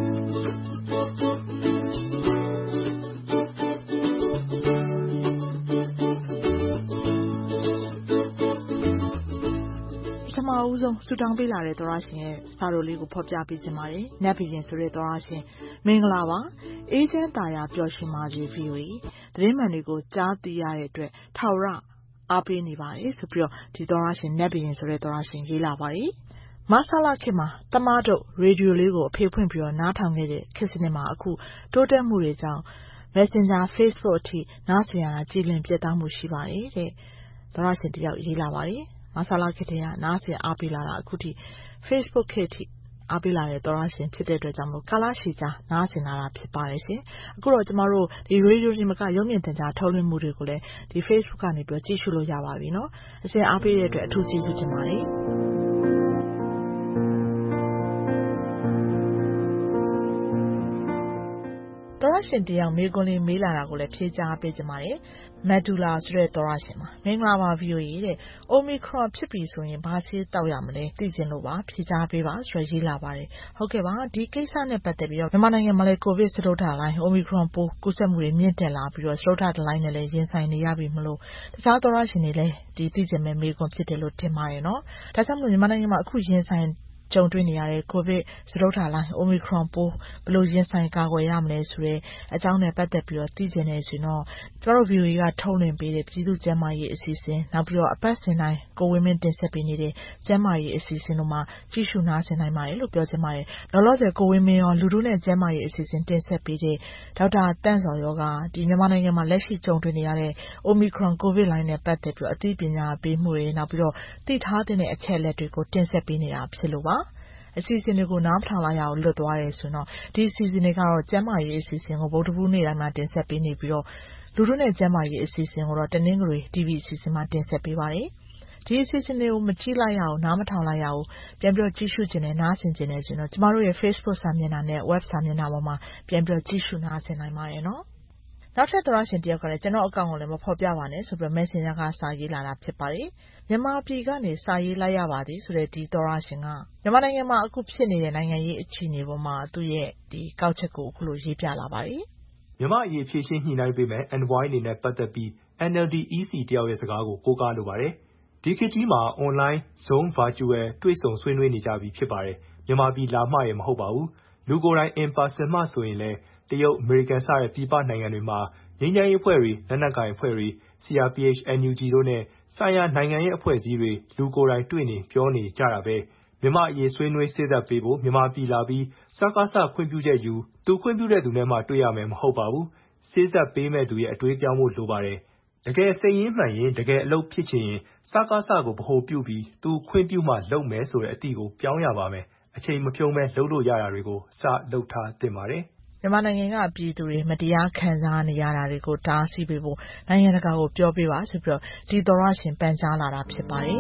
ပထမဦးဆုံးဆူတောင်းပေးလာတဲ့သောရရှင်ရဲ့စာတို့လေးကိုဖော်ပြပေးခြင်းပါတယ်။နတ်ဘီရင်ဆိုတဲ့သောရရှင်မင်္ဂလာပါ။အေးချမ်းသာယာပျော်ရွှင်ပါစေ VOA သတင်းမှန်တွေကိုကြားသိရတဲ့အတွက်ထာဝရအားပေးနေပါတယ်ဆိုပြီးတော့ဒီသောရရှင်နတ်ဘီရင်ဆိုတဲ့သောရရှင်ရေးလာပါတယ်။မဆလာခေတ်မှာတမတို့ရေဒီယိုလေးကိုအဖေဖွင့်ပြီးတော့နားထောင်ခဲ့တဲ့ခေတ်စနစ်မှာအခုတိုးတက်မှုတွေကြောင့် Messenger Facebook အထိနားဆင်ရတာကြည်လင်ပြတ်သားမှုရှိပါတယ်တဲ့။သောရရှင်တယောက်ရေးလာပါတယ်။မဆလာခေတ်ကနားဆင်အားပေးလာတာအခုထိ Facebook ခေတ်ထိအားပေးလာတဲ့သောရရှင်ဖြစ်တဲ့အတွက်ကြောင့်မို့ကာလရှည်ကြာနားဆင်လာတာဖြစ်ပါတယ်ရှင်။အခုတော့ကျမတို့ဒီရေဒီယိုဒီမှာရုပ်မြင်သံကြားထုတ်လွှင့်မှုတွေကိုလည်းဒီ Facebook ကနေပြီးကြည့်ရှုလို့ရပါပြီနော်။အရှင်အားပေးတဲ့အတွက်အထူးကျေးဇူးတင်ပါတယ်။သောရရှင်တယောက်မေးခွန်းလေးမေးလာတာကိုလည်းဖြေကြားပေးကြပါတယ်မက်ဒူလာဆိုတဲ့သောရရှင်ပါမင်္ဂလာပါ VOA တဲ့ Omicron ဖြစ်ပြီဆိုရင်ဘာဆေးတောက်ရမလဲသိချင်လို့ပါဖြေကြားပေးပါဆိုရေးလာပါတယ်ဟုတ်ကဲ့ပါဒီကိစ္စနဲ့ပတ်သက်ပြီးတော့မြန်မာနိုင်ငံမှာလည်းကိုဗစ်စတုတ္ထလိုင်း Omicron ပိုးကူးစက်မှုတွေမြင့်တက်လာပြီးတော့စတုတ္ထလိုင်းနဲ့လည်းရင်ဆိုင်နေရပြီမလို့တခြားသောရရှင်တွေလည်းဒီသိချင်မဲ့မေးခွန်းဖြစ်တယ်လို့ထင်ပါတယ်နော်ဒါကြောင့်မို့မြန်မာနိုင်ငံမှာအခုရင်ဆိုင်ကြုံတွေ့နေရတဲ့ကိုဗစ်စတုတ္ထလိုင်း Omicron ပိုးဘယ်လိုရင်ဆိုင်ကာကွယ်ရမလဲဆိုတဲ့အကြောင်းနဲ့ပတ်သက်ပြီးတော့သိချင်နေဆိုတော့ကျမတို့ VOA ကထုတ်လွှင့်ပေးတဲ့ပြည်သူ့ကျန်းမာရေးအစီအစဉ်နောက်ပြီးတော့အပတ်စဉ်တိုင်းကိုဝင်းမင်းတင်ဆက်ပေးနေတဲ့ကျန်းမာရေးအစီအစဉ်တို့မှာကြည့်ရှုနားဆင်နိုင်ပါတယ်လို့ပြောချင်ပါတယ်လောလောဆယ်ကိုဝင်းမင်းရောလူထုနဲ့ကျန်းမာရေးအစီအစဉ်တင်ဆက်ပေးတဲ့ဒေါက်တာတန့်စော်ရောကဒီမြန်မာနိုင်ငံမှာလက်ရှိကြုံတွေ့နေရတဲ့ Omicron ကိုဗစ်လိုင်းနဲ့ပတ်သက်ပြီးအသိပညာပေးမှုတွေနောက်ပြီးတော့သိထားတဲ့အချက်အလက်တွေကိုတင်ဆက်ပေးနေတာဖြစ်လို့ပါအစီအစဉ်တွေကိုနားထောင်လိုက်ရအောင်လွတ်သွားတယ်ဆိုတော့ဒီအစီအစဉ်တွေကတော့ကျန်းမာရေးအစီအစဉ်ကိုဗုဒ္ဓဘူးနေ့တိုင်းမှာတင်ဆက်ပေးနေပြီးတော့လူထုနဲ့ကျန်းမာရေးအစီအစဉ်ကိုတော့တနင်္ဂနွေ TV အစီအစဉ်မှာတင်ဆက်ပေးပါတယ်ဒီအစီအစဉ်တွေကိုမကြည့်လိုက်ရအောင်နားမထောင်လိုက်ရအောင်ပြန်ပြီးကြည့်ရှုခြင်းနဲ့နားဆင်ခြင်းနဲ့ဆိုတော့ကျမတို့ရဲ့ Facebook စာမျက်နှာနဲ့ Web စာမျက်နှာပေါ်မှာပြန်ပြီးကြည့်ရှုနားဆင်နိုင်ပါတယ်နော်နောက်ထပ်သောရရှင်တယောက်ကလည်းကျွန်တော်အကောင့်ကိုလည်းမဖော်ပြပါနဲ့ဆိုပြီး Messenger ကစာရေးလာတာဖြစ်ပါတယ်မြန်မာပြည်ကနေစာရေးလိုက်ရပါသည်ဆိုတဲ့ဒီသောရရှင်ကမြန်မာနိုင်ငံမှာအခုဖြစ်နေတဲ့နိုင်ငံရေးအခြေအနေပေါ်မှာသူ့ရဲ့ဒီကောက်ချက်ကိုအခုလိုရေးပြလာပါတယ်မြန်မာအရေးဖြည့်ရှင်းညှိနှိုင်းပေးမယ် NY အနေနဲ့ပတ်သက်ပြီး NLD EC တယောက်ရဲ့စကားကိုကိုးကားလိုပါတယ်ဒီခေတ်ကြီးမှာ online Zoom virtual တွေ့ဆုံဆွေးနွေးနေကြပြီဖြစ်ပါတယ်မြန်မာပြည်လာမှရမဟုတ်ပါဘူးလူကိုယ်တိုင် in person မှဆိုရင်လည်းတရုတ်အမေရိကန်စတဲ့ပြည်ပနိုင်ငံတွေမှာငြိမ်းချမ်းရေးအဖွဲ့တွေလက်နက်ကိုင်အဖွဲ့တွေ CRPH NUG တို့နဲ့ဆိုင်ရာနိုင်ငံရေးအဖွဲ့အစည်းတွေလူကိုယ်တိုင်တွေ့နေပြောနေကြတာပဲမြန်မာအရေးဆွေးနွေးစေ့စပ်ပေးဖို့မြန်မာပြည်လာပြီးစကားဆခွင့်ပြုချက်ယူသူခွင့်ပြုတဲ့သူနဲ့မှတွေ့ရမယ်မဟုတ်ပါဘူးစေ့စပ်ပေးမဲ့သူရဲ့အတွေးပြောင်းဖို့လိုပါတယ်တကယ်စိတ်ရင်းမှန်ရင်တကယ်အလုပ်ဖြစ်ချင်ရင်စကားဆကိုဗဟိုပြုပြီးသူခွင့်ပြုမှလုပ်မယ်ဆိုတဲ့အသည့်ကိုပြောင်းရပါမယ်အချိန်မဖြုံးမဲ့လုပ်လို့ရတာတွေကိုစလုပ်ထားသင့်ပါတယ်မြန်မာနိုင်ငံကပြည်သူတွေမတရားခံစားနေရတာတွေကိုတားဆီးပေးဖို့နိုင်ငံတကာကိုပြောပေးပါဆိုပြီးတော့ဒီသောရရှင်ပန်ကြားလာတာဖြစ်ပါတယ်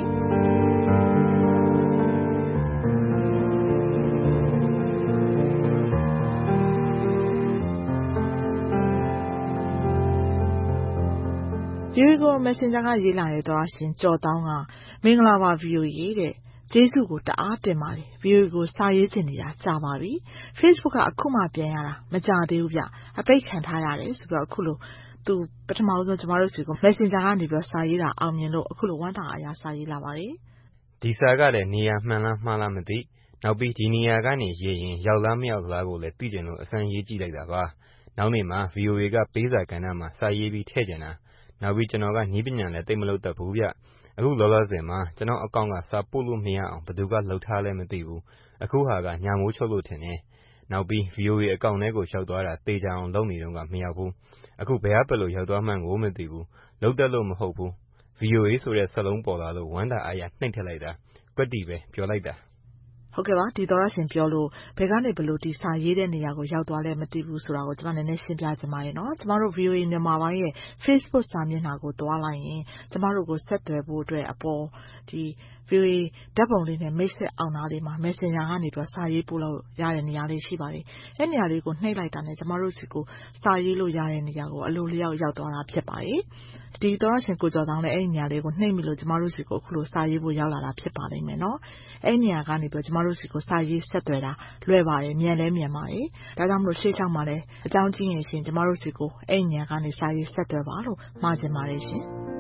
VOA ကို Messenger ကရေးလာတဲ့သောရရှင်ကြော်တောင်းကမင်္ဂလာပါ VOA တဲ့ကျေးဇူးကိုတအားတင်ပါတယ် VOA ကိုစာရေးချင်နေတာကြာပါပြီ Facebook ကအခုမှပြန်ရတာမကြာသေးဘူးဗျအပိတ်ခံထားရတယ်ဆိုပြီးတော့အခုလိုသူပထမဆုံးကျမတို့စီကို Messenger ကနေပြီးစာရေးတာအောင်မြင်လို့အခုလိုဝမ်းသာအားရစာရေးလာပါတယ်ဒီစာကလည်းနေရာမှန်လားမှားလားမသိနောက်ပြီးဒီနေရာကနေရေးရင်ရောက်လားမရောက်လားကိုလည်းသိကျင်လို့အစမ်းရေးကြည့်လိုက်တာပါနောက်နေ့မှာ VOA ကပေးစာကဏ္ဍမှာစာရေးပြီးထည့်ကျင်တာနောက်ပြီးကျွန်တော်ကနီးပညာလည်းသိမလုပ်တတ်ဘူးဗျအခုလောလောဆယ်မှာကျွန်တော်အကောင့်ကစာပို့လို့မရအောင်ဘယ်သူကလှုပ်ထားလဲမသိဘူးအခုဟာကညာမိုးချုပ်လို့ထင်တယ်နောက်ပြီး VOA အကောင့်ထဲကိုရောက်သွားတာတေချာအောင်လုပ်နေတော့ကမရောက်ဘူးအခုဘယ်အပလို့ရောက်သွားမှန်းကိုမသိဘူးလှုပ်တတ်လို့မဟုတ်ဘူး VOA ဆိုတဲ့စလုံးပေါ်လာလို့ဝမ်းသာအားရနှိမ့်ထက်လိုက်တာကွက်တီပဲပြောလိုက်တာဟုတ်ကဲ့ပါဒီသောရရှင်ပြောလို့ဘယ်ကနေဘလို့ဒီစာရေးတဲ့နေရာကိုရောက်သွားလဲမသိဘူးဆိုတာကိုကျွန်မနည်းနည်းရှင်းပြချင်ပါတယ်နော်ကျွန်မတို့ VOA မြန်မာပိုင်းရဲ့ Facebook စာမျက်နှာကိုတွားလိုက်ရင်ကျွန်မတို့ကိုဆက်သွယ်ဖို့အတွက်အပေါ်ဒီ VOA ဓာတ်ပုံလေးနဲ့မိတ်ဆက်အောင်သားလေးမှာ Messenger ကနေပြီးစာရေးပို့လို့ရတဲ့နေရာလေးရှိပါတယ်အဲ့နေရာလေးကိုနှိပ်လိုက်တာနဲ့ကျွန်မတို့စီကိုစာရေးလို့ရတဲ့နေရာကိုအလိုလျောက်ရောက်သွားတာဖြစ်ပါတယ်ဒီသောရရှင်ကိုကျော်တောင်းလည်းအဲ့ဒီနေရာလေးကိုနှိပ်မိလို့ကျွန်မတို့စီကိုအခုလိုစာရေးဖို့ရောက်လာတာဖြစ်ပါလိမ့်မယ်နော်အဲ့နေရာကနေပြီးကျွန်မတို့စီကိုစာရေးဆက်သွယ်တာလွယ်ပါတယ်မြန်လဲမြန်ပါတယ်ဒါကြောင့်မလို့ရှေ့ချောင်းမှာလည်းအကြောင်းကြီးရင်ရှင်ကျွန်မတို့စီကိုအဲ့နေရာကနေစာရေးဆက်သွယ်ပါလို့မှာချင်ပါတယ်ရှင်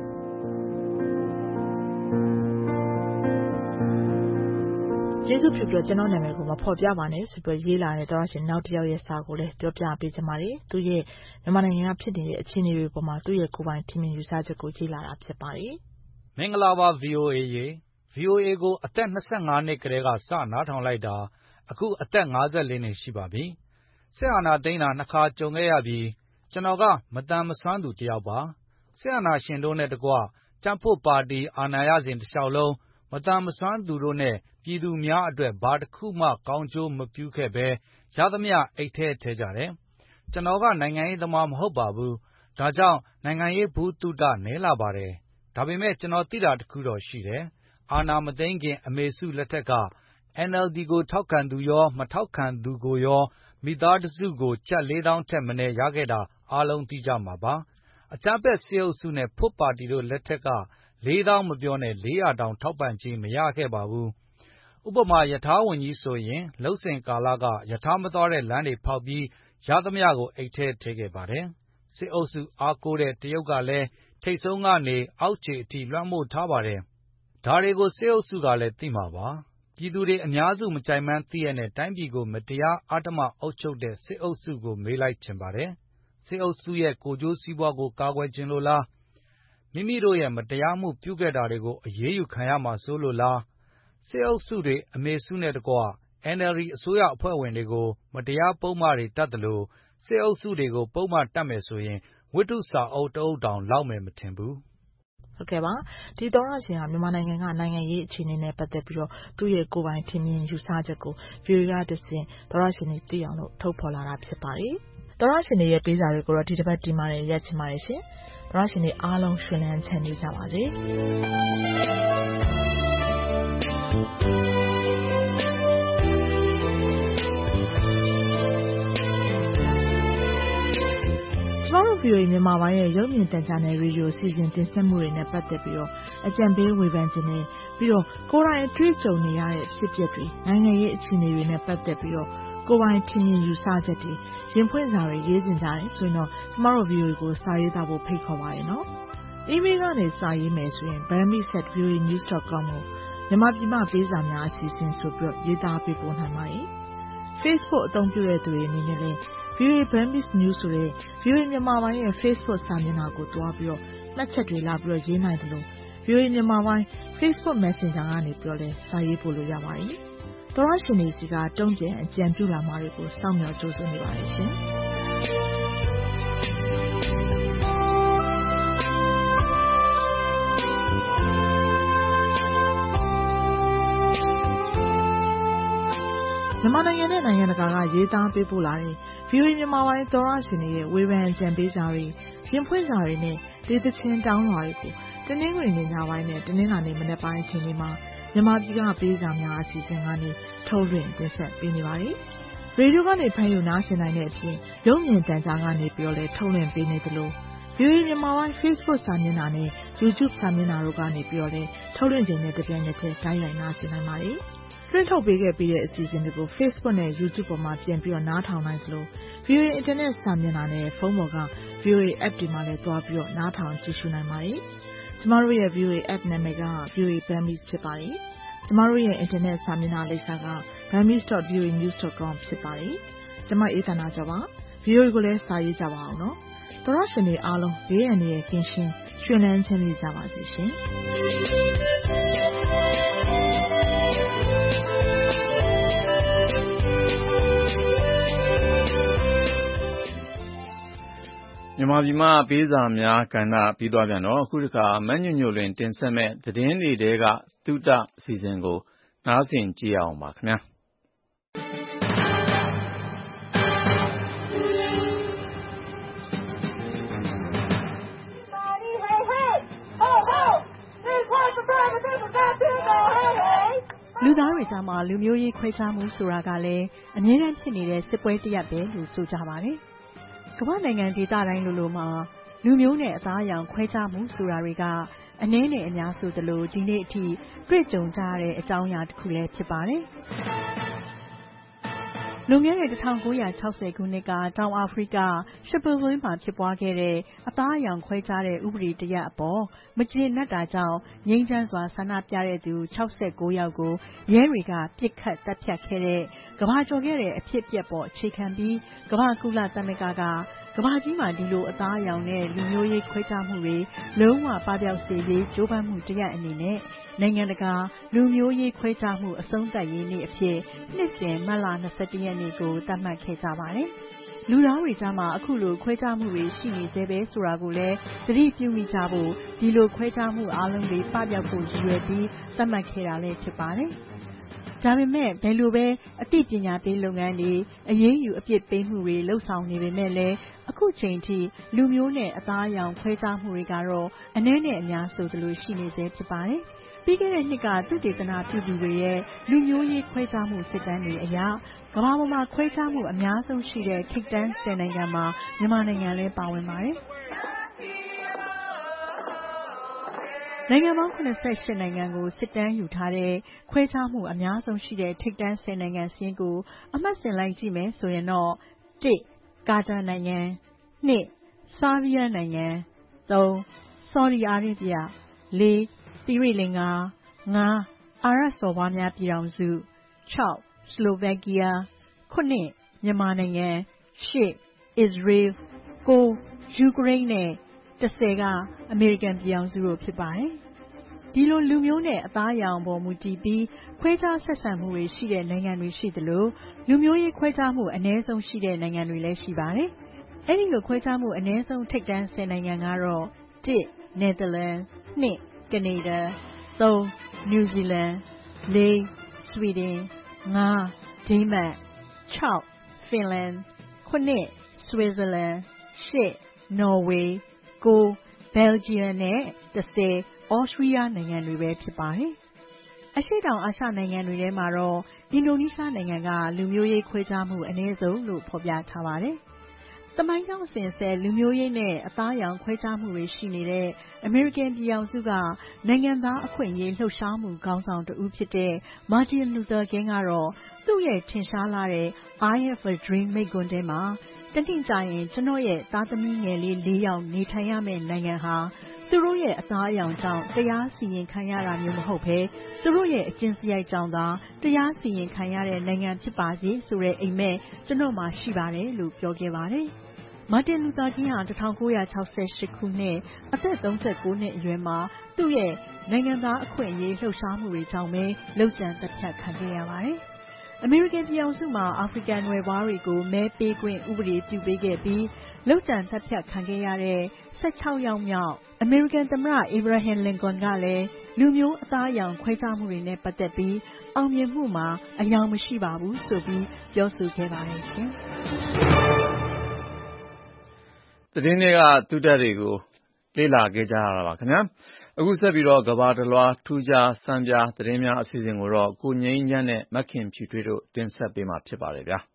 ကျေးဇူးပြုကျွန်တော်နာမည်ကိုမဖော်ပြပါနဲ့ဆိုပြီးရေးလာတဲ့သောရရှင်နောက်တစ်ယောက်ရဲ့စာကိုလည်းပြောပြပေးချင်ပါတယ်သူရဲ့မြန်မာနိုင်ငံကဖြစ်နေတဲ့အခြေအနေတွေပေါ်မှာသူ့ရဲ့ကိုယ်ပိုင်ထင်မြင်ယူဆချက်ကိုရေးလာတာဖြစ်ပါတယ်မင်္ဂလာပါ VOA ရေ VOA ကိုအသက်25နှစ်ကတည်းကစနားထောင်လိုက်တာအခုအသက်54နှစ်ရှိပါပြီစစ်အာဏာသိမ်းတာ2ခါကြုံခဲ့ရပြီးကျွန်တော်ကမတန်မဆွမ်းသူတယောက်ပါစစ်အာဏာရှင်တို့နဲ့တကွကြံ့ဖို့ပါတီအာဏာရစဉ်တစ်လျှောက်လုံးမတန်မဆွမ်းသူတို့နဲ့ပြည်သူများအတွက်ဘာတစ်ခုမှကောင်းကျိုးမပြုခဲ့ဘဲရသမျှအိတ်ထဲထည့်ကြတယ်ကျွန်တော်ကနိုင်ငံရေးသမားမဟုတ်ပါဘူးဒါကြောင့်နိုင်ငံရေးဘူးတုဒနဲလာပါတယ်ဒါပေမဲ့ကျွန်တော်သိတာတစ်ခုတော့ရှိတယ်အာဏာမသိမ်းခင်အမေစုလက်ထက်ကNLD ကိုထောက်ခံသူရောမထောက်ခံသူကိုရောမိသားစုကိုကျပ် 4,000 ထက်မနည်းရခဲ့တာအားလုံးသိကြမှာပါ။အကြမ်းဖက်စစ်အုပ်စုနဲ့ဖွတ်ပါတီတို့လက်ထက်က 4,000 မပြောနဲ့ 400 တောင်ထောက်ပံ့ကြေးမရခဲ့ပါဘူး။ဥပမာရထားဝန်ကြီးဆိုရင်လုပ်စဉ်ကာလကရထားမသွားတဲ့လမ်းတွေဖောက်ပြီးရသမျှကိုအိတ်ထဲထည့်ခဲ့ပါတယ်။စစ်အုပ်စုအားကိုးတဲ့တရုတ်ကလည်းထိပ်ဆုံးကနေအောက်ခြေအထိလွှမ်းမိုးထားပါတယ်။ဒါတွေကိုစစ်အုပ်စုကလည်းသိမှာပါ။ပြည်သူတွေအများစုမကြိုက်မှန်းသိရတဲ့တိုင်းပြည်ကိုမတရားအဓမ္မအုပ်ချုပ်တဲ့စစ်အုပ်စုကိုမေးလိုက်ချင်ပါတယ်။စစ်အုပ်စုရဲ့ကိုယ်ကျိုးစီးပွားကိုကာကွယ်ခြင်းလို့လား။မိမိတို့ရဲ့မတရားမှုပြုခဲ့တာတွေကိုအရေးယူခံရမှာစိုးလို့လား။စစ်အုပ်စုတွေအမေစုနဲ့တကွ NLD အစိုးရအဖွဲ့ဝင်တွေကိုမတရားပုဒ်မတွေတပ်သလိုစစ်အုပ်စုတွေကိုပုဒ်မတပ်မယ်ဆိုရင်ဝတ္ထုစာအုပ်တအုပ်တောင်လောက်မယ်မထင်ဘူး။ဟုတ်ကဲ့ပါဒီသောရရှင်ဟာမြန်မာနိုင်ငံကနိုင်ငံရေးအခြေအနေနဲ့ပတ်သက်ပြီးတော့သူ့ရဲ့ကိုယ်ပိုင်ထင်မြင်ယူဆချက်ကို VOA ကတဆင့်သောရရှင်တွေသိအောင်လို့ထုတ်ဖော်လာတာဖြစ်ပါတယ်။သောရရှင်တွေရဲ့ပေးစာတွေကိုတော့ဒီတစ်ပတ်ဒီမှာရက်ချင်ပါတယ်ရှင်။သောရရှင်တွေအားလုံးရှင်လန်းချမ်းမြေ့ကြပါစေ။ကျမတို့ VOA မြန်မာပိုင်းရဲ့ရုပ်မြင်သံကြားနယ်ရေဒီယိုစီစဉ်တင်ဆက်မှုတွေနဲ့ပတ်သက်ပြီးတော့အကြံပေးဝေဖန်ခြင်းနဲ့ပြီးတော့ကိုယ်တိုင်အတွေ့အကြုံနေရတဲ့ဖြစ်ပျက်တွေနိုင်ငံရေးအခြေအနေတွေနဲ့ပတ်သက်ပြီးတော့ကိုယ်ပိုင်ထင်မြင်ယူဆချက်တွေရင်ဖွင့်စာတွေရေးတင်ကြတယ်ဆိုရင်တော့ကျမတို့ VOA ကိုစာရေးသားဖို့ဖိတ်ခေါ်ပါရနော်။ email ကနေစာရေးမယ်ဆိုရင် burmese@voanews.com ကိုမြန်မာပြည်မှာပေးစာများအစီအစဉ်ဆိုပြီးတော့ရေးသားပေးပို့နိုင်ပါတယ်။ Facebook အသုံးပြုတဲ့သူတွေအနေနဲ့လည်းVOA Burmese News ဆိုတဲ့ VOA မြန်မာပိုင်းရဲ့ Facebook စာမျက်နှာကိုတွားပြီးတော့မှတ်ချက်တွေလာပြီးတော့ရေးနိုင်တယ်လို့ VOA မြန်မာပိုင်း Facebook Messenger ကနေပြီးတော့လည်းစာရေးပို့လို့ရပါတယ်။သောရရှင်တွေစီကတုံ့ပြန်အကြံပြုလာမှာတွေကိုစောင့်မျှော်ကြိုးစားနေပါတယ်ရှင်။မြန်မာနိုင်ငံနဲ့နိုင်ငံတကာကရေးသားပေးပို့လာတဲ့ VOA မြန်မာပိုင်းသောရရှင်တွေရဲ့ဝေဖန်အကြံပေးစာတွေရင်ဖွင့်စာတွေနဲ့ဒေသချင်းတောင်းလွှာတွေကိုတနင်္ဂနွေနေ့ညပိုင်းနဲ့တနင်္လာနေ့မနက်ပိုင်းအချိန်တွေမှာမြန်မာပြည်ကပေးစာများအစီအစဉ်ကနေထုတ်လွှင့်တင်ဆက်ပေးနေပါတယ်။ရေဒီယိုကနေဖမ်းယူနားဆင်နိုင်တဲ့အပြင်ရုပ်မြင်သံကြားကနေပြီးတော့လည်းထုတ်လွှင့်ပေးနေသလို VOA မြန်မာပိုင်း Facebook စာမျက်နှာနဲ့ YouTube စာမျက်နှာတို့ကနေပြီးတော့လည်းထုတ်လွှင့်ခြင်းနဲ့တပြိုင်နက်တည်းတိုင်းလိုက်နားဆင်နိုင်ပါတယ်။လွှင့်ထုတ်ပေးခဲ့ပြီးတဲ့အစီအစဉ်တွေကို Facebook နဲ့ YouTube ပေါ်မှာပြန်ပြီးတော့နားထောင်နိုင်သလို VOA Internet စာမျက်နှာနဲ့ဖုန်းပေါ်က VOA App တွေမှာလည်းတွားပြီးတော့နားထောင်ကြည့်ရှုနိုင်ပါတယ်။ကျမတို့ရဲ့ VOA App နာမည်က VOA Burmese ဖြစ်ပါတယ်။ကျမတို့ရဲ့ Internet စာမျက်နှာလိပ်စာက burmese.voanews.com ဖြစ်ပါတယ်။ကျမအေးသန္တာကျော်ပါ။ VOA ကိုလည်းစာရေးကြပါအောင်နော်။သောရရှင်တွေအားလုံးဘေးအန္တရာယ်ကင်းရှင်းရွှင်လန်းချမ်းမြေ့ကြပါစေရှင်။မြန်မာပြည်မှာပေးစာများကဏ္ဍပြီးသွားပြန်တော့အခုတစ်ခါမညွန့်ညွန့်လွင်တင်ဆက်မဲ့သတင်းတွေတဲကသုတအစီအစဉ်ကိုနားဆင်ကြည့်အောင်ပါခင်ဗျာလူသားတွေကြားမှာလူမျိုးရေးခွဲခြားမှုဆိုတာကလည်းအမြဲတမ်းဖြစ်နေတဲ့စစ်ပွဲတစ်ရပ်ပဲလို့ဆိုကြပါတယ်။ကမ္ဘာနိုင်ငံဒေသတိုင်းလိုမှာလူမျိုးနဲ့အသားအရောင်ခွဲခြားမှုဆိုတာတွေကအနည်းနဲ့အများဆိုသလိုဒီနေ့အထိတွေ့ကြုံကြရတဲ့အကြောင်းအရာတစ်ခုလည်းဖြစ်ပါတယ်။လွန်ခဲ့တဲ့1960ခုနှစ်ကတောင်အာဖရိကရှပူဝင်းမှာဖြစ်ပွားခဲ့တဲ့အသားအရောင်ခွဲခြားတဲ့ဥပဒေတရပ်အပေါ်မကျေနပ်တာကြောင့်ငြိမ်းချမ်းစွာဆန္ဒပြတဲ့သူ69ယောက်ကိုရဲတွေကပစ်ခတ်တပ်ဖြတ်ခဲ့တဲ့ကမ္ဘာကျော်ခဲ့တဲ့အဖြစ်အပျက်ပေါ်အခြေခံပြီးကမ္ဘာကုလသမဂ္ဂကကမ္ဘာကြီးမှာဒီလိုအသားအရောင်နဲ့လူမျိုးရေးခွဲခြားမှုတွေလုံးဝပပျောက်စေရေးကြိုးပမ်းမှုတရပ်အနေနဲ့နိုင်ငံတကာလူမျိုးရေးခွဲခြားမှုအဆုံးသတ်ရေးနေ့အဖြစ်နှစ်စဉ်မတ်လ21ရက်နေ့ကိုသတ်မှတ်ခဲ့ကြပါတယ်။လူသားတွေကြားမှာအခုလိုခွဲခြားမှုတွေရှိနေသေးပဲဆိုတာကိုလည်းသတိပြုမိကြဖို့ဒီလိုခွဲခြားမှုအလုံးတွေပပျောက်ဖို့ရည်ရွယ်ပြီးသတ်မှတ်ခဲ့တာလည်းဖြစ်ပါတယ်။ဒါပေမဲ့ဘယ်လိုပဲအသိပညာပေးလုပ်ငန်းတွေအရေးယူအပြစ်ပေးမှုတွေလှုပ်ဆောင်နေပေမဲ့လည်းအခုချိန်ထိလူမျိုးနဲ့အသားအရောင်ခွဲခြားမှုတွေကတော့အနည်းနဲ့အများဆိုသလိုရှိနေသေးဖြစ်ပါတယ်။ပြီးခဲ့တဲ့နှစ်ကသုတေသနပြုသူတွေရဲ့လူမျိုးရေးခွဲခြားမှုစစ်တမ်းတွေအရကမ္ဘာပေါ်မှာခွဲခြားမှုအများဆုံးရှိတဲ့ထိပ်တန်း10နိုင်ငံမှာမြန်မာနိုင်ငံလည်းပါဝင်ပါတယ်။နိုင်ငံပေါင်း88နိုင်ငံကိုစစ်တမ်းယူထားတဲ့ခွဲခြားမှုအများဆုံးရှိတဲ့ထိပ်တန်း10နိုင်ငံစာရင်းကိုအမှတ်စဉ်လိုက်ကြည့်မယ်ဆိုရင်တော့ 1. ကာတာနိုင်ငံ 2. ဆားဘီးယားနိုင်ငံ 3. ဆော်ဒီအာရေဗျ 4. သီရိလင်္ကာ 5. အာရပ်စော်ဘွားများပြည်ထောင်စု 6. စလိုဗက်ကီးယား 7. မြန်မာနိုင်ငံ 8. အစ္စရေး 9. ယူကရိန်းနဲ့ 10 ကအမေရိကန်ပြည်ထောင်စုတို့ဖြစ်ပါတယ်။ဒီလိုလူမျိုးနဲ့အသားအရောင်ပေါ်မူတည်ပြီးခွဲခြားဆက်ဆံမှုတွေရှိတဲ့နိုင်ငံတွေရှိသလိုလူမျိုးရေးခွဲခြားမှုအနည်းဆုံးရှိတဲ့နိုင်ငံတွေလည်းရှိပါတယ်။အဲဒီလိုခွဲခြားမှုအနည်းဆုံးထိပ်တန်း10နိုင်ငံကတော့ 1. နယ်သာလန် 2. ကနေဒါ 3. နယူးဇီလန် 4. ဆွီဒင် 5. ဒိန်းမတ် 6. ဖင်လန် 7. ဆွစ်ဇာလန် 8. နော်ဝေ 9. ဘယ်လ်ဂျီယံနဲ့ 10. ဩစတြီးယားနိုင်ငံတွေပဲဖြစ်ပါတယ်။အရှေ့တောင်အာရှနိုင်ငံတွေထဲမှာတော့အင်ဒိုနီးရှားနိုင်ငံကလူမျိုးရေးခွဲခြားမှုအနည်းဆုံးလို့ဖော်ပြထားပါတယ်။သမိုင်းကြောင်းအစဉ်အဆက်လူမျိုးရေးနဲ့အသားအရောင်ခွဲခြားမှုတွေရှိနေတဲ့အမေရိကန်ပြည်ထောင်စုကနိုင်ငံသားအခွင့်အရေးလှုပ်ရှားမှုခေါင်းဆောင်တဦးဖြစ်တဲ့မာတင်လူသာကင်းကတော့သူ့ရဲ့ထင်ရှားလာတဲ့ I have a dream မိန့်ခွန်းထဲမှာတနေ့ကျရင်ကျွန်တော်ရဲ့သားသမီးငယ်လေး4ယောက်နေထိုင်ရမယ့်နိုင်ငံဟာသူတို့ရဲ့အသားအရောင်ကြောင့်တရားစီရင်ခံရတာမျိုးမဟုတ်ဘဲသူတို့ရဲ့အကျင့်စရိုက်ကြောင့်သာတရားစီရင်ခံရတဲ့နိုင်ငံဖြစ်ပါစေဆိုတဲ့အိမ်မက်ကျွန်တော်မှရှိပါတယ်လို့ပြောခဲ့ပါတယ်။မာတင်လူသာကင်းဟာ1968ခုနှစ်အသက်39နှစ်အရွယ်မှာသူ့ရဲ့နိုင်ငံသားအခွင့်အရေးလှုပ်ရှားမှုတွေကြောင့်ပဲလုပ်ကြံသတ်ဖြတ်ခံခဲ့ရပါတယ်။အမေရိကန်ပြည်ထောင်စုမှာအာဖရိကန်နွယ်ဖွားတွေကိုမဲပေးခွင့်ဥပဒေပြုပေးခဲ့ပြီးလုပ်ကြံသတ်ဖြတ်ခံခဲ့ရတဲ့16ယောက်မြောက်အမေရိကန်သမ္မတအေဗရာဟင်လင်ကွန်ကလည်းလူမျိုးအသားအရောင်ခွဲခြားမှုတွေနဲ့ပတ်သက်ပြီးအောင်မြင်မှုမှာအယောင်မရှိပါဘူးဆိုပြီးပြောဆိုခဲ့ပါတယ်ရှင်။သတင်းတွေကသူတက်တွေကိုလေ့လာခဲ့ကြရတာပါခင်ဗျာအခုဆက်ပြီးတော့ကဘာတလွှာထူးခြားစမ်းပြသတင်းများအစီအစဉ်ကိုတော့ကိုငိမ့်ချမ်းနဲ့မခင်ဖြူထွေးတို့တင်ဆက်ပေးမှာဖြစ်ပါတယ်ဗျာ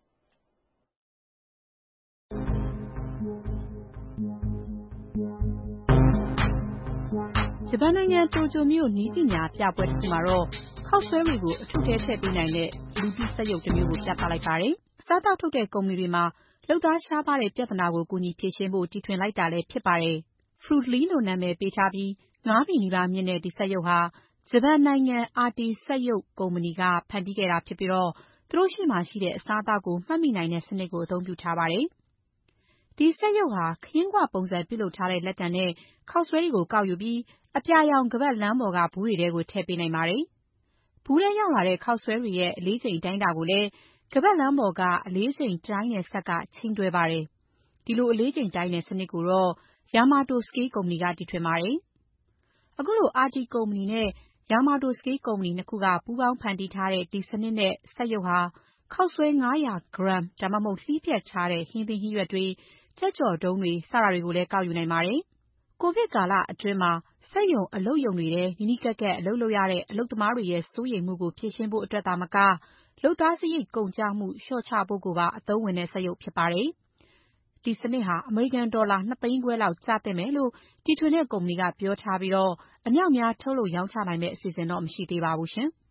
ဂျပန်နိုင်ငံတိုကျိုမြို့နည်းပညာပြပွဲတစ်ခုမှာတော့ခောက်ဆွဲတွေကိုအထူးထဲထည့်ပေးနိုင်တဲ့လူကြည့်စက်ရုပ်တစ်မျိုးကိုပြသလိုက်ပါတယ်။စားသောက်ထုတ်တဲ့ကုမ္ပဏီတွေမှာလုပ်သားရှားပါးတဲ့ပြဿနာကိုကူညီဖြေရှင်းဖို့တီထွင်လိုက်တာလည်းဖြစ်ပါတယ်။ Fruitly လို့နာမည်ပေးထားပြီး9 ပေနီးပါးမြင့်တဲ့ဒီစက်ရုပ်ဟာဂျပန်နိုင်ငံအာတီစက်ရုပ်ကုမ္ပဏီကဖန်တီးခဲ့တာဖြစ်ပြီးတော့သူတို့ရှေ့မှာရှိတဲ့အစားအသောက်ကိုမှတ်မိနိုင်တဲ့စနစ်ကိုအသုံးပြုထားပါတယ်။ဒီစက်ရုပ်ဟာခရင်းခွပုံစံပြုလုပ်ထားတဲ့လက်တံနဲ့ခောက်ဆွဲတွေကိုကောက်ယူပြီးအပြာရောင်ကပတ်လမ်းပေါ်ကဘူးတွေထဲကိုထည့်ပေးနိုင်ပါတယ်။ဘူးထဲရောက်လာတဲ့ခောက်ဆွဲတွေရဲ့အလေးချိန်တိုင်းတာကိုလည်းကပတ်လမ်းပေါ်ကအလေးချိန်တိုင်းတဲ့စက်ကချိန်တွယ်ပါတယ်။ဒီလိုအလေးချိန်တိုင်းတဲ့စနစ်ကိုတော့ Yamato Scale ကုမ္ပဏီကတီထွင်ပါတယ်။အခုလိုအာတီကုမ္ပဏီနဲ့ Yamato Scale ကုမ္ပဏီနှစ်ခုကပူးပေါင်းဖန်တီးထားတဲ့ဒီစနစ်နဲ့စက်ရုပ်ဟာခောက်ဆွဲ900 ဂရမ်ဒါမှမဟုတ်လှီးဖြတ်ထားတဲ့ဟင်းသီးဟင်းရွက်တွေကြက်ကြော်တုံးတွေစတာတွေကိုလည်းကောက်ယူနိုင်ပါတယ်။ကိုဗစ်ကာလအတွင်းမှာစက်ရုံအလုပ်ရုံတွေထဲနီးနီးကပ်ကပ်အလုပ်လုပ်ရတဲ့အလုပ်သမားတွေရဲ့စိုးရိမ်မှုကိုဖြေရှင်းဖို့အတွက်သာမကလုပ်သားစရိတ်ကုန်ကျမှုလျှော့ချဖို့ကိုပါအသုံးဝင်တဲ့စက်ရုပ်ဖြစ်ပါတယ်။ဒီစနစ်ဟာအမေရိကန်ဒေါ်လာ2 သိန်းခွဲလောက်ကျသင့်မယ်လို့တီထွင်တဲ့ကုမ္ပဏီကပြောထားပြီးတော့အမြောက်များထုတ်လုပ်ရောင်းချနိုင်မယ့်အစီအစဉ်တော့မရှိသေးပါဘူးရှင်။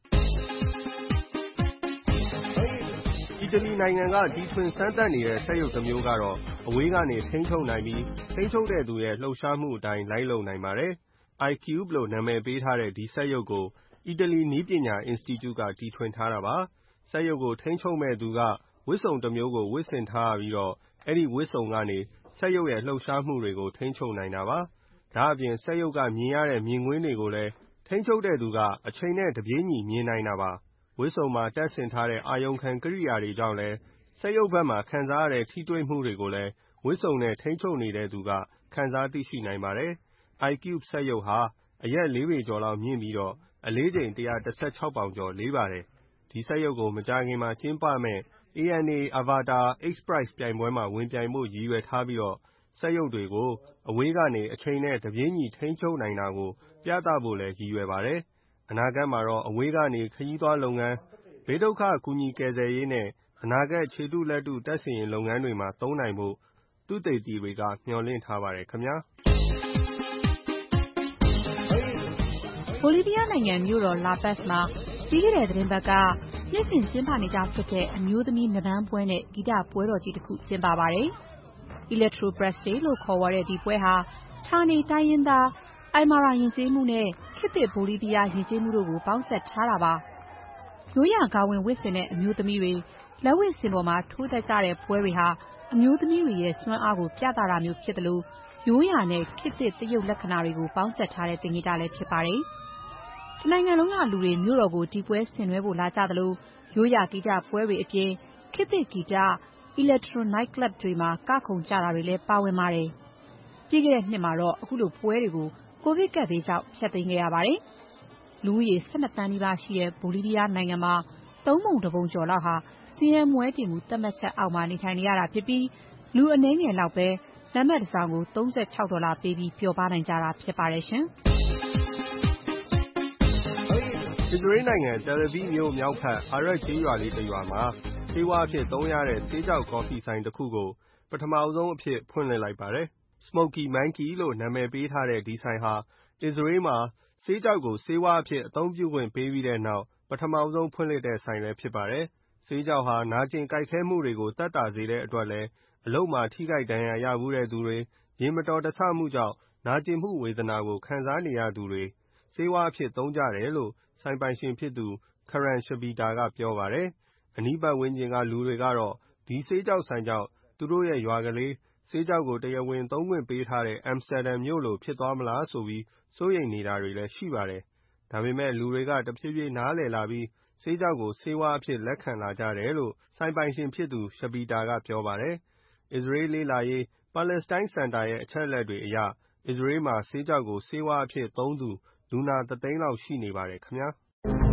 အီတလီနိုင်ငံကတီထွင်စမ်းသပ်နေတဲ့စက်ရုပ်တစ်မျိုးကတော့အဝေးကနေထိန်းချုပ်နိုင်ပြီးထိန်းချုပ်တဲ့သူရဲ့လှုပ်ရှားမှုအတိုင်းလိုက်လုပ်နိုင်ပါတယ်။ iCube လို့နာမည်ပေးထားတဲ့ဒီစက်ရုပ်ကိုအီတလီနည်းပညာအင်စတီကျုကတီထွင်ထားတာပါ။စက်ရုပ်ကိုထိန်းချုပ်မဲ့သူကဝတ်စုံတစ်မျိုးကိုဝတ်ဆင်ထားရပြီးတော့အဲ့ဒီဝတ်စုံကနေစက်ရုပ်ရဲ့လှုပ်ရှားမှုတွေကိုထိန်းချုပ်နိုင်တာပါ။ဒါအပြင်စက်ရုပ်ကမြင်ရတဲ့မြင်ကွင်းတွေကိုလည်းထိန်းချုပ်တဲ့သူကအချိန်နဲ့တပြေးညီမြင်နိုင်တာပါ။ဝတ်စုံမှာတပ်ဆင်ထားတဲ့အာရုံခံကိရိယာတွေကြောင့်လည်းစက်ရုပ်ဘက်မှာခံစားရတဲ့ထိတွေ့မှုတွေကိုလည်းဝတ်စုံနဲ့ထိန်းချုပ်နေတဲ့သူကခံစားသိရှိနိုင်ပါတယ်။ iCube စက်ရုပ်ဟာအရက်4 ပေကျော်လောက်မြင့်ပြီးတော့အလေးချိန်116 ပေါင်ကျော်လေးပါတယ်။ဒီစက်ရုပ်ကိုမကြာခင်မှာကျင်းပမဲ့ ANA Avatar X Prize ပြိုင်ပွဲမှာဝင်ပြိုင်ဖို့ရည်ရွယ်ထားပြီးတော့စက်ရုပ်တွေကိုအဝေးကနေအချိန်နဲ့တပြေးညီထိန်းချုပ်နိုင်တာကိုပြသဖို့လည်းရည်ရွယ်ပါတယ်အနာဂတ်မှာတော့အဝေးကနေခရီးသွားလုပ်ငန်း၊ဘေးဒုက္ခကူညီကယ်ဆယ်ရေးနဲ့အနာဂတ်ခြေတုလက်တုတပ်ဆင်ရေးလုပ်ငန်းတွေမှာသုံးနိုင်ဖို့သုတေသီတွေကမျှော်လင့်ထားပါတယ်ခင်ဗျာ။ဘိုလီးဗီးယားနိုင်ငံမြို့တော်လာပက်စ်မှာပြီးခဲ့တဲ့သီတင်းပတ်ကနှစ်စဉ်ကျင်းပနေကြဖြစ်တဲ့အမျိုးသမီးနပန်းပွဲနဲ့ဂီတပွဲတော်ကြီးတစ်ခုကျင်းပပါတယ်။ Electro Press Day လို့ခေါ်ဝေါ်တဲ့ဒီပွဲဟာဌာနေတိုင်းရင်းသားအိုင်မာရာယဉ်ကျေးမှုနဲ့ခေတ်သစ်ဘိုလီးဗီးယားယဉ်ကျေးမှုတို့ကိုပေါင်းစပ်ထားတာပါ။ရိုးရာဂါဝင်ဝတ်ဆင်တဲ့အမျိုးသမီးတွေလက်ဝတ်စင်ပေါ်မှာထိုးတတ်ကြတဲ့ပွဲတွေဟာအမျိုးသမီးတွေရဲ့စွမ်းအားကိုပြသတာမျိုးဖြစ်တယ်လို့ရိုးရာနဲ့ခေတ်သစ်သရုပ်လက္ခဏာတွေကိုပေါင်းစပ်ထားတဲ့သင်္ကေတလည်းဖြစ်ပါတယ်။ဒီနိုင်ငံလုံးကလူတွေမြို့တော်ကိုဒီပွဲဆင်နွှဲဖို့လာကြသလိုရိုးရာဂီတပွဲတွေအပြင်ခေတ်သစ်ဂီတ Electro Night Club တွေမှာကခုန်ကြတာတွေလည်းပါဝင်ပါတယ်။ပြီးခဲ့တဲ့နှစ်မှာတော့အခုလိုပွဲတွေကိုကိုဗစ်ကပ်ဘေးကြောင့်ဖျက်သိမ်းခဲ့ရပါတယ်။လူဦးရေ12 သန်းနီးပါးရှိတဲ့ဘိုလီးဗီးယားနိုင်ငံမှာ3 ပုံ 1 ပုံကျော်လောက်ဟာဆင်းရဲမွဲတေမှုသတ်မှတ်ချက်အောက်မှာနေထိုင်နေရတာဖြစ်ပြီးလူအနည်းငယ်လောက်ပဲလက်မှတ်တစ်စောင်ကို$36ပေးပြီးပျော်ပါနိုင်ကြတာဖြစ်ပါတယ်ရှင်။အစ္စရေးနိုင်ငံတယ်လ်အဗီးမြို့မြောက်ဘက်အာရပ်ကျေးရွာလေးတစ်ရွာမှာဆေးဝါးအဖြစ်သုံးရတဲ့ဆေးခြောက်ကော်ဖီဆိုင်တစ်ခုကိုပထမဆုံးအဖြစ်ဖွင့်လှစ်လိုက်ပါတယ်။ Smoky Monkey လို့နာမည်ပေးထားတဲ့ဒီဆိုင်ဟာအစ္စရေးမှာဆေးခြောက်ကိုဆေးဝါးအဖြစ်အသုံးပြုခွင့်ပေးပြီးတဲ့နောက်ပထမဆုံးဖွင့်လှစ်တဲ့ဆိုင်လည်းဖြစ်ပါတယ်။ဆေးခြောက်ဟာနာကျင်ကိုက်ခဲမှုတွေကိုသက်သာစေတဲ့အတွက်လည်းအလုပ်မှာထိခိုက်ဒဏ်ရာရဖူးတဲ့သူတွေရေမတော်တဆမှုကြောင့်နာကျင်မှုဝေဒနာကိုခံစားနေရသူတွေဆေးဝါးအဖြစ်သုံးကြတယ်လို့ဆိုင်ပိုင်ရှင်ဖြစ်သူ Karen Shabita ကပြောပါတယ်။အနီးပတ်ဝန်းကျင်ကလူတွေကတော့ဒီဆေးခြောက်ဆိုင်ကြောင့်သူတို့ရဲ့ရွာကလေးဆေးခြောက်ကိုတရားဝင်သုံးခွင့်ပေးထားတဲ့ Amsterdam မြို့လိုဖြစ်သွားမလားဆိုပြီးစိုးရိမ်နေတာတွေလည်းရှိပါတယ်။ဒါပေမဲ့လူတွေကတဖြည်းဖြည်းနားလည်လာပြီးဆေးခြောက်ကိုဆေးဝါးအဖြစ်လက်ခံလာကြတယ်လို့ဆိုင်ပိုင်ရှင်ဖြစ်သူ Shabita ကပြောပါတယ်။အစ္စရေးလေ့လာရေး Palestine Center ရဲ့အချက်အလက်တွေအရအစ္စရေးမှာဆေးခြောက်ကိုဆေးဝါးအဖြစ်သုံးသူလူနာ1 သိန်းလောက်ရှိနေပါတယ်ခင်ဗျာ။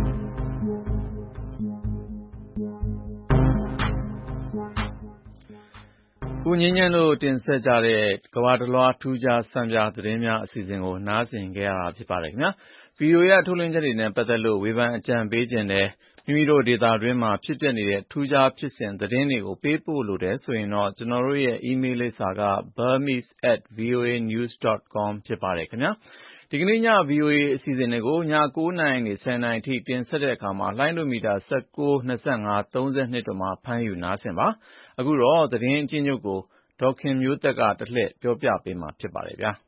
ကိုငြိမ်းချမ်းတို့တင်ဆက်ကြတဲ့ကမ္ဘာတလွှားထူးခြားဆန်းပြသတင်းများအစီအစဉ်ကိုနားဆင်ကြရတာဖြစ်ပါတယ်ခင်ဗျာ။ VOA ရဲ့ထုတ်လွှင့်ချက်တွေနဲ့ပတ်သက်လို့ဝေဖန်အကြံပေးခြင်းနဲ့မိမိတို့ဒေသတွင်းမှာဖြစ်ပျက်နေတဲ့ထူးခြားဖြစ်စဉ်သတင်းတွေကိုပေးပို့လိုတယ်ဆိုရင်တော့ကျွန်တော်တို့ရဲ့ email လိပ်စာက burmese@voanews.com ဖြစ်ပါတယ်ခင်ဗျာ။ဒီကနေ့ည VOA အစီအစဉ်တွေကိုည9:00 နာရီကနေ10:00 နာရီထိတင်ဆက်တဲ့အခါမှာလှိုင်းဒိုမီတာ19, 25, 32တို့မှာဖမ်းယူနားဆင်ပါ။အခုတော့သတင်းအကျဉ်းချုပ်ကိုဒေါ်ခင်မျိုးသက်ကတလှည့်ပြောပြပေးမှာဖြစ်ပါတယ်ဗျာ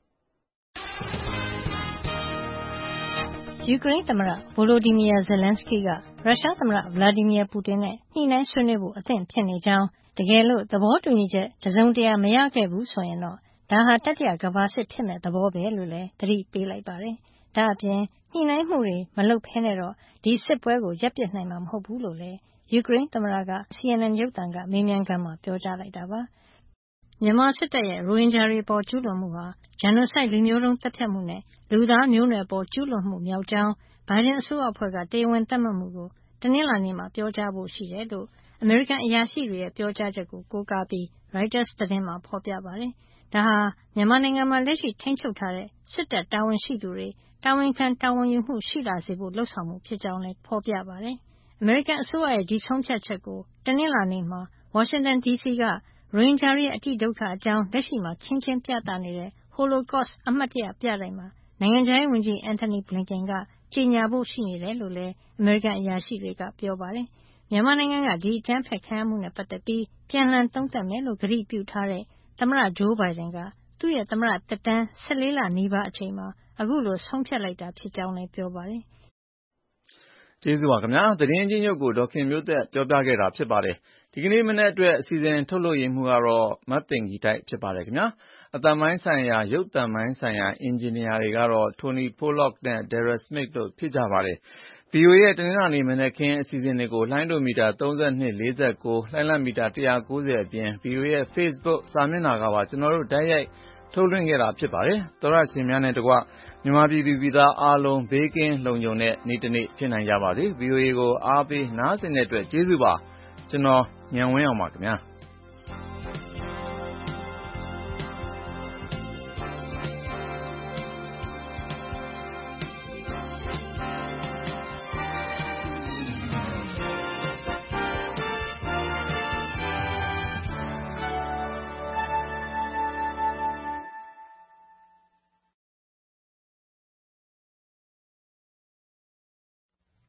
။ယူကရိန်းသမ္မတ Volodymyr Zelenskyy ကရုရှားသမ္မတ Vladimir Putin နဲ့ညှိနှိုင်းဆွေးနွေးဖို့အသင့်ဖြစ်နေကြောင်းတကယ်လို့သဘောတူညီချက်တစုံတရာမရခဲ့ဘူးဆိုရင်တော့ဒါဟာတတိယကမ္ဘာစစ်ဖြစ်မဲ့သဘောပဲလို့လည်းသတိပေးလိုက်ပါတယ်။ဒါ့အပြင်ညှိနှိုင်းမှုတွေမလုပ်ဘဲနဲ့တော့ဒီစစ်ပွဲကိုရပ်ပစ်နိုင်မှာမဟုတ်ဘူးလို့လည်းယူကရိန်းသမ္မတက CNN ရုပ်သံကမေးမြန်းခန်းမှာပြောကြားလိုက်တာပါ။မြန်မာစစ်တပ်ရဲ့ရိုဟင်ဂျာတွေအပေါ်ကျူးလွန်မှုဟာဂျနိုဆိုက်လူမျိုးတုံးသတ်ဖြတ်မှုနဲ့လူသားမျိုးနွယ်အပေါ်ကျူးလွန်မှုမြောက်ကြောင်းဘိုင်ဒန်အစိုးရအဖွဲ့ကတရားဝင်သတ်မှတ်မှုကိုတနင်္လာနေ့မှာပြောကြားဖို့ရှိတယ်လို့အမေရိကန်အရာရှိတွေရဲ့ပြောကြားချက်ကိုကိုးကားပြီး Reuters သတင်းမှာဖော်ပြပါတယ်။ဒါဟာမြန်မာနိုင်ငံမှာလက်ရှိထိန်းချုပ်ထားတဲ့စစ်တပ်တာဝန်ရှိသူတွေတာဝန်ခံတာဝန်ယူမှုရှိလာစေဖို့လှုံ့ဆော်မှုဖြစ်ကြောင်းလည်းဖော်ပြပါတယ်။အမေရိကန်အစိုးရရဲ့ဒီဆုံးဖြတ်ချက်ကိုတနင်္လာနေ့မှာဝါရှင်တန် DC ကရိုဟင်ဂျာတွေရဲ့အတိဒုက္ခအကြောင်းလက်ရှိမှာခင်းကျင်းပြသနေတဲ့ Holocaust အမှတ်တရပြတိုက်မှာနိုင်ငံခြားရေးဝန်ကြီး Antony Blinken ကကြေညာဖို့ရှိနေတယ်လို့လည်းအမေရိကန်အရာရှိတွေကပြောပါတယ်။မြန်မာနိုင်ငံကဒီအကြမ်းဖက်ခံရမှုနဲ့ပတ်သက်ပြီးပြန်လှန်သုံးသပ်မယ်လို့ကတိပြုထားတဲ့သမ္မတဂျိုးဘိုင်ဒန်ကသူ့ရဲ့သမ္မတသက်တမ်း14လနီးပါးအချိန်မှာအခုလိုဆုံးဖြတ်လိုက်တာဖြစ်ကြောင်းလည်းပြောပါတယ်။ကျေးဇူးပါခင်ဗျာ။သတင်းချင်းချုပ်ကိုဒေါက်ခင်မျိုးသက်ပြောပြခဲ့တာဖြစ်ပါတယ်။ဒီကနေ့မနေ့အတွက်အစီအစဉ်ထုတ်လွှင့်ရမှုကတော့မတ်တင်ကြီးတိုက်ဖြစ်ပါတယ်ခင်ဗျာ။အသံပိုင်းဆိုင်ရာရုပ်သံပိုင်းဆိုင်ရာအင်ဂျင်နီယာတွေကတော့ Tony Pollock နဲ့ Darrell Smith တို့ဖြစ်ကြပါတယ်။ VOA ရဲ့တနင်္လာနေ့မနက်ခင်းအစီအစဉ်တွေကိုလှိုင်းဒိုမီတာ32 49လှိုင်းလမီတာ190အပြင် VOA ရဲ့ Facebook စာမျက်နှာကပါကျွန်တော်တို့တိုက်ရိုက်ထုတ်လွှင့်ခဲ့တာဖြစ်ပါတယ်။သောရရှင်များနဲ့တကွမြန်မာပြည်သူပြည်သားအားလုံးဘေးကင်းလုံခြုံတဲ့နေ့တစ်နေ့ဖြစ်နိုင်ကြပါစေ။ VOA ကိုအားပေးနားဆင်တဲ့အတွက်ကျေးဇူးပါ။ကျွန်တော်ဉာဏ်ဝင်းအောင်ပါခင်ဗျာ။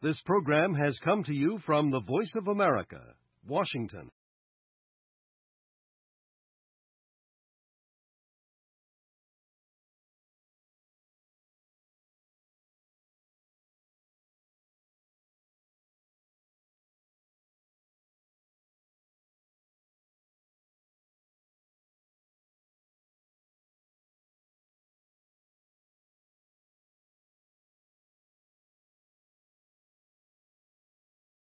This program has come to you from the Voice of America, Washington.